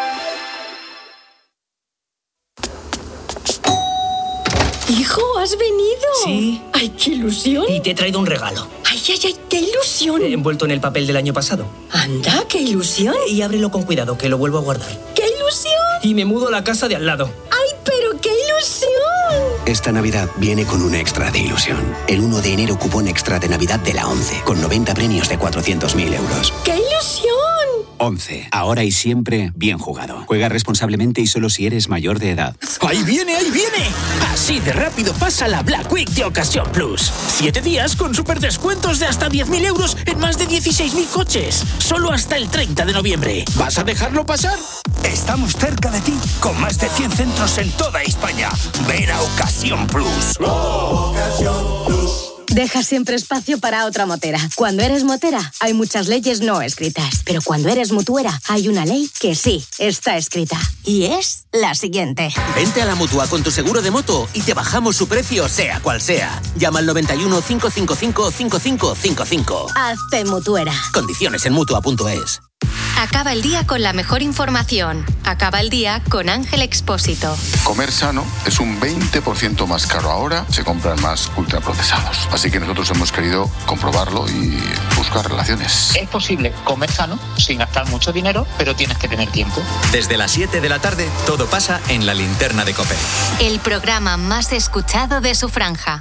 Hijo, ¿has venido? Sí. ¡Ay, qué ilusión! Y te he traído un regalo. ¡Ay, ay, ay, qué ilusión! Envuelto en el papel del año pasado. Anda, qué ilusión. Y ábrelo con cuidado, que lo vuelvo a guardar. ¡Qué ilusión! Y me mudo a la casa de al lado. ¡Ay, pero qué ilusión! Esta Navidad viene con un extra de ilusión. El uno de enero cupón extra de Navidad de la ONCE, con noventa premios de cuatrocientos mil euros. ¡Qué ilusión! once. Ahora y siempre, bien jugado. Juega responsablemente y solo si eres mayor de edad. ¡Ahí viene, ahí viene! Así de rápido pasa la Black Week de Ocasión Plus. Siete días con super descuentos de hasta diez mil euros en más de dieciséis mil coches. Solo hasta el treinta de noviembre. ¿Vas a dejarlo pasar? Estamos cerca de ti, con más de cien centros en toda España. Ven a Ocasión Plus. Ocasión Plus. Deja siempre espacio para otra motera. Cuando eres motera, hay muchas leyes no escritas. Pero cuando eres mutuera, hay una ley que sí está escrita. Y es la siguiente. Vente a la Mutua con tu seguro de moto y te bajamos su precio, sea cual sea. Llama al noventa y uno, cinco cinco cinco, cinco cinco cinco cinco. Hazte mutuera. Condiciones en mutua punto es. Acaba el día con la mejor información. Acaba el día con Ángel Expósito. Comer sano es un veinte por ciento más caro ahora, se compran más ultraprocesados. Así que nosotros hemos querido comprobarlo y buscar relaciones. Es posible comer sano sin gastar mucho dinero, pero tienes que tener tiempo. Desde las siete de la tarde, todo pasa en la linterna de COPE. El programa más escuchado de su franja.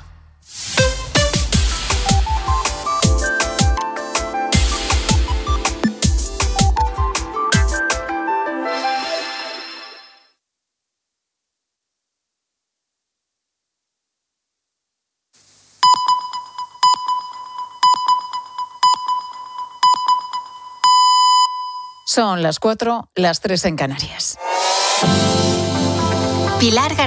Son las cuatro, las tres en Canarias. Pilar García.